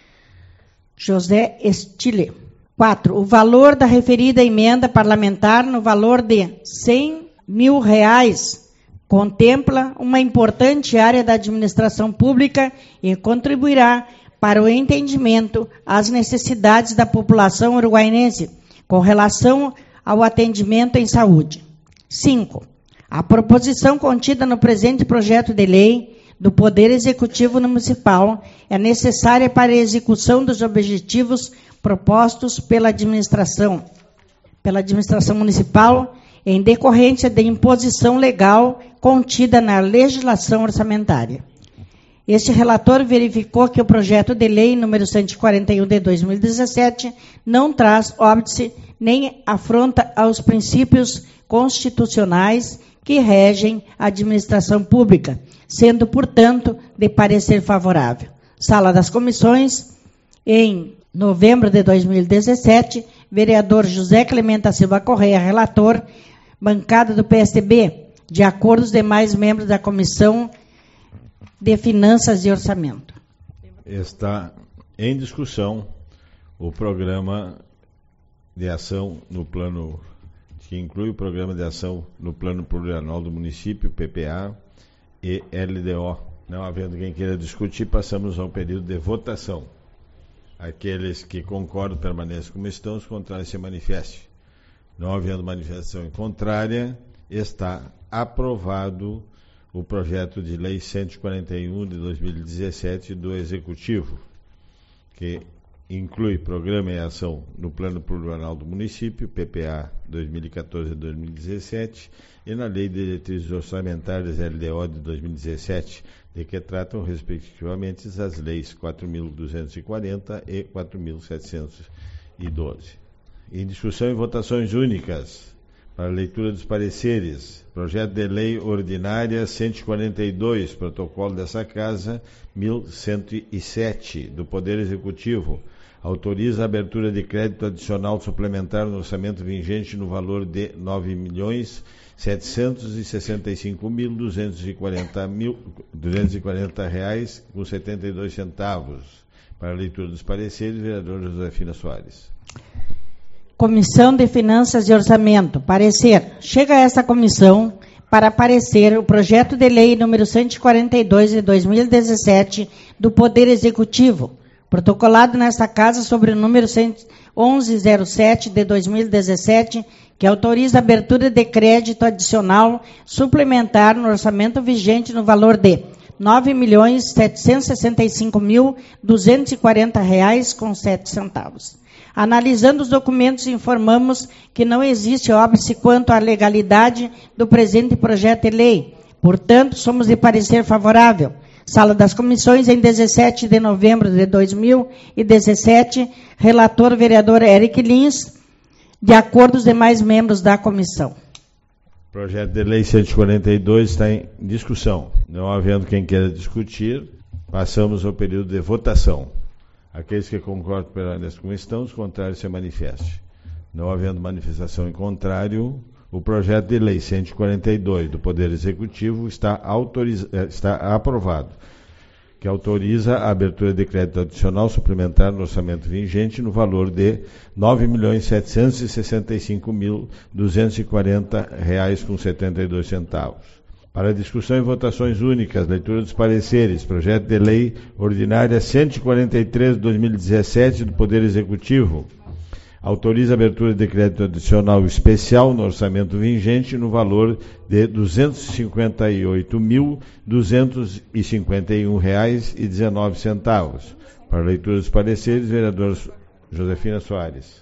José Estile. quatro. O valor da referida emenda parlamentar no valor de cem mil reais contempla uma importante área da administração pública e contribuirá para o entendimento às necessidades da população uruguaiense com relação ao atendimento em saúde. cinco. A proposição contida no presente projeto de lei do Poder Executivo Municipal é necessária para a execução dos objetivos propostos pela administração, pela administração municipal em decorrência da imposição legal contida na legislação orçamentária. Este relator verificou que o projeto de lei número cento e quarenta e um de dois mil e dezessete não traz óbice nem afronta aos princípios constitucionais que regem a administração pública, sendo, portanto, de parecer favorável. Sala das Comissões, em novembro de dois mil e dezessete, vereador José Clemente da Silva Correia, relator, bancada do P S D B, de acordo com os demais membros da Comissão de Finanças e Orçamento. Está em discussão o programa de ação no plano, que inclui o programa de ação no plano plurianual do município, P P A e L D O. Não havendo quem queira discutir, passamos ao período de votação. Aqueles que concordam permaneçam como estão, os contrários se manifestem. Não havendo manifestação contrária, está aprovado o projeto de lei cento e quarenta e um de dois mil e dezessete do Executivo, que inclui programa e ação no plano plurianual do município, P P A dois mil e quatorze a dois mil e dezessete, e na Lei de Diretrizes Orçamentárias L D O de dois mil e dezessete, de que tratam respectivamente as leis quatro mil duzentos e quarenta e quatro mil setecentos e doze. Em discussão e votações únicas, para a leitura dos pareceres, projeto de lei ordinária cento e quarenta e dois, protocolo dessa casa, mil cento e sete, do Poder Executivo, autoriza a abertura de crédito adicional suplementar no orçamento vigente no valor de nove milhões setecentos e sessenta e cinco mil duzentos e quarenta reais com setenta e dois centavos. Para a leitura dos pareceres, vereador Josefina Soares. Comissão de Finanças e Orçamento. Parecer. Chega a esta comissão para parecer o projeto de lei número cento e quarenta e dois de dois mil e dezessete do Poder Executivo, protocolado nesta casa sobre o número onze zero sete de dois mil e dezessete, que autoriza a abertura de crédito adicional suplementar no orçamento vigente no valor de nove milhões setecentos e sessenta e cinco mil duzentos e quarenta reais com sete centavos. Analisando os documentos, informamos que não existe óbice quanto à legalidade do presente projeto de lei. Portanto, somos de parecer favorável. Sala das Comissões, em dezessete de novembro de dois mil e dezessete, relator vereador Eric Lins, de acordo com os demais membros da comissão. Projeto de lei cento e quarenta e dois está em discussão. Não havendo quem queira discutir, passamos ao período de votação. Aqueles que concordam permanecem como estão, os contrários se manifestem. Não havendo manifestação em contrário, o projeto de lei cento e quarenta e dois do Poder Executivo está, autoriza, está aprovado, que autoriza a abertura de crédito adicional suplementar no orçamento vigente no valor de nove milhões setecentos e sessenta e cinco mil duzentos e quarenta reais com setenta e dois centavos. Para discussão e votações únicas, leitura dos pareceres, projeto de lei ordinária cento e quarenta e três de dois mil e dezessete do Poder Executivo. Autoriza a abertura de crédito adicional especial no orçamento vigente no valor de duzentos e cinquenta e oito mil, duzentos e cinquenta e um reais e dezenove centavos. Para leitura dos pareceres, vereador Josefina Soares.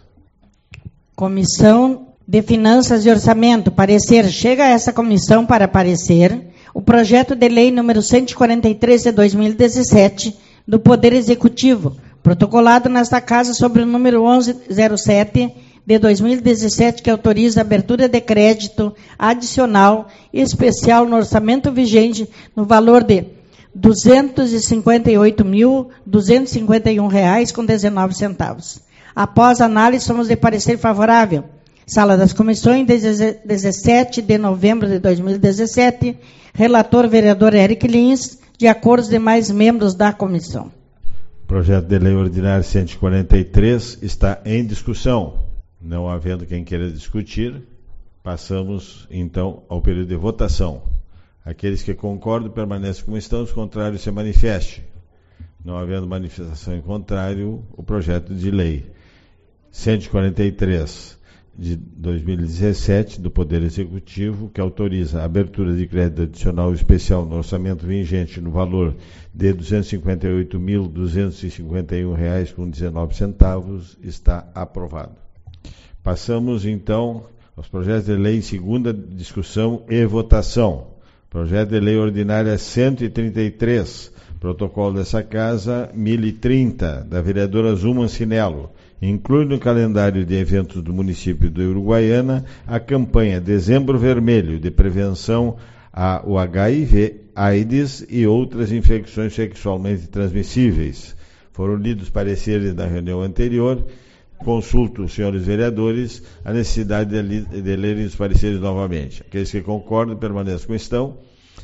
Comissão de Finanças e Orçamento, parecer. Chega a essa comissão para parecer o projeto de lei número cento e quarenta e três de dois mil e dezessete do Poder Executivo, protocolado nesta casa sobre o número onze zero sete de dois mil e dezessete, que autoriza a abertura de crédito adicional especial no orçamento vigente no valor de duzentos e cinquenta e oito mil, duzentos e cinquenta e um reais com dezenove centavos. Após análise, somos de parecer favorável. Sala das Comissões, dezessete de novembro de dois mil e dezessete, relator vereador Eric Lins, de acordo com os demais membros da comissão. Projeto de lei ordinário cento e quarenta e três está em discussão. Não havendo quem queira discutir, passamos então ao período de votação. Aqueles que concordam permanecem como estão, os contrários se manifestem. Não havendo manifestação em contrário, o projeto de lei cento e quarenta e três de dois mil e dezessete do Poder Executivo, que autoriza a abertura de crédito adicional especial no orçamento vigente no valor de duzentos e cinquenta e oito mil, duzentos e cinquenta e um reais com dezenove centavos, está aprovado. Passamos então aos projetos de lei em segunda discussão e votação. Projeto de lei ordinária cento e trinta e três, protocolo dessa casa mil e trinta, da vereadora Zuma Ancinello. Inclui no calendário de eventos do município de Uruguaiana a campanha Dezembro Vermelho de prevenção ao H I V, AIDS e outras infecções sexualmente transmissíveis. Foram lidos pareceres da reunião anterior. Consulto os senhores vereadores a necessidade de, li, de lerem os pareceres novamente. Aqueles que concordam permaneçam como estão.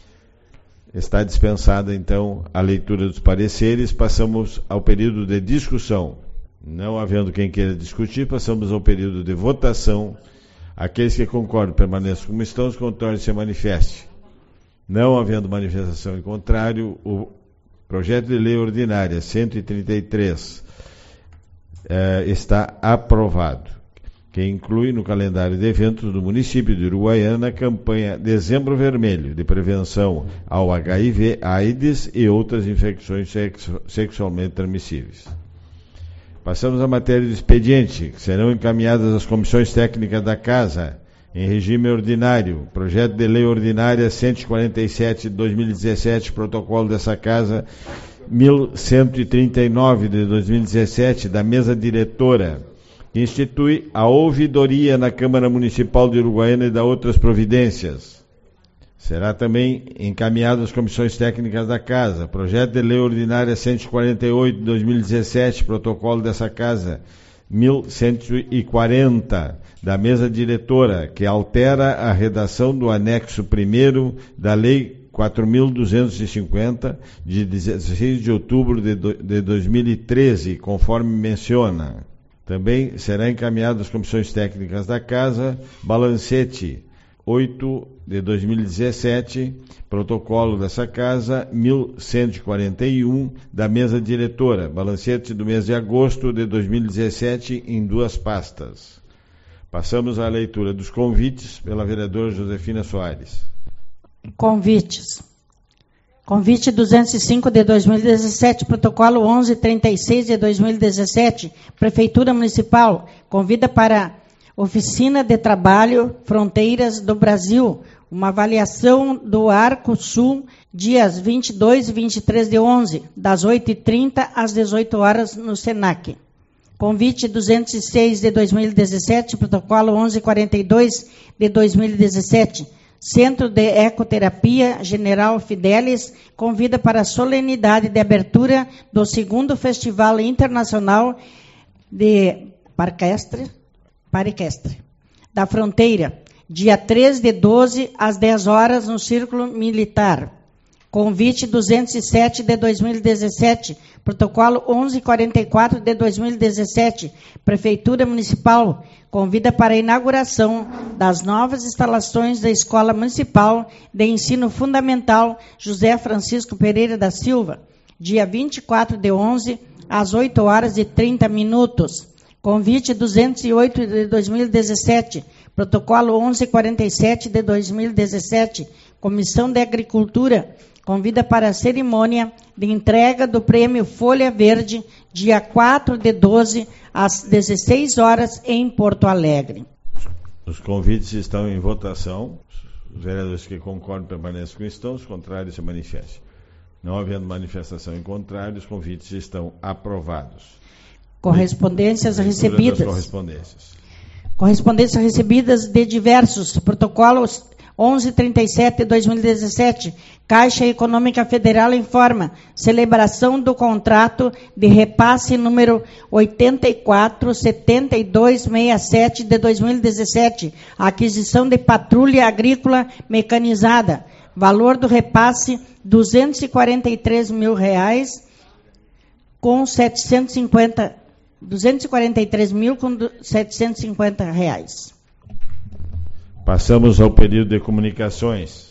Está dispensada então a leitura dos pareceres. Passamos ao período de discussão. Não havendo quem queira discutir, passamos ao período de votação. Aqueles que concordam permaneçam como estão, os contrários se manifestem. Não havendo manifestação em contrário, o projeto de lei ordinária cento e trinta e três eh, está aprovado, que inclui no calendário de eventos do município de Uruguaiana a campanha Dezembro Vermelho de prevenção ao H I V, AIDS e outras infecções sexu- sexualmente transmissíveis. Passamos à matéria do expediente, que serão encaminhadas às comissões técnicas da Casa, em regime ordinário. Projeto de lei ordinária cento e quarenta e sete de dois mil e dezessete, protocolo dessa Casa mil cento e trinta e nove de dois mil e dezessete, da mesa diretora, que institui a ouvidoria na Câmara Municipal de Uruguaiana e dá outras providências. Será também encaminhado às comissões técnicas da Casa. Projeto de lei ordinária cento e quarenta e oito de dois mil e dezessete, protocolo dessa Casa mil cento e quarenta, da mesa diretora, que altera a redação do anexo primeiro da Lei quatro mil duzentos e cinquenta, de dezesseis de outubro de, do, de dois mil e treze, conforme menciona. Também será encaminhado às comissões técnicas da Casa, balancete oito de dois mil e dezessete, protocolo dessa Casa mil cento e quarenta e um, da mesa diretora, balancete do mês de agosto de dois mil e dezessete, em duas pastas. Passamos à leitura dos convites pela vereadora Josefina Soares. Convites. Convite duzentos e cinco de dois mil e dezessete, protocolo onze trinta e seis de dois mil e dezessete, Prefeitura Municipal convida para Oficina de Trabalho Fronteiras do Brasil, uma avaliação do Arco Sul, dias vinte e dois e vinte e três de onze, das oito e trinta às dezoito horas no Senac. Convite duzentos e seis de dois mil e dezessete, protocolo onze quarenta e dois de dois mil e dezessete, Centro de Ecoterapia General Fidelis convida para a solenidade de abertura do segundo Festival Internacional de Parquestre, Parquestre da Fronteira, dia três de doze às dez horas no Círculo Militar. Convite duzentos e sete de dois mil e dezessete, protocolo onze quarenta e quatro de dois mil e dezessete, Prefeitura Municipal convida para a inauguração das novas instalações da Escola Municipal de Ensino Fundamental José Francisco Pereira da Silva, dia vinte e quatro de onze, às oito horas e trinta minutos. Convite duzentos e oito de dois mil e dezessete, protocolo onze quarenta e sete de dois mil e dezessete, Comissão de Agricultura convida para a cerimônia de entrega do prêmio Folha Verde, dia quatro de doze, às dezesseis horas, em Porto Alegre. Os convites estão em votação. Os vereadores que concordam permanecem como estão, os contrários se manifestem. Não havendo manifestação em contrário, os convites estão aprovados. Correspondências Leitura recebidas. das correspondências. Correspondências recebidas de diversos protocolos onze trinta e sete de dois mil e dezessete, Caixa Econômica Federal informa celebração do contrato de repasse número oitenta e quatro setenta e dois sessenta e sete de dois mil e dezessete, aquisição de patrulha agrícola mecanizada, valor do repasse duzentos e quarenta e três mil reais com setecentos e cinquenta, duzentos e quarenta e três mil com setecentos e cinquenta reais. Passamos ao período de comunicações.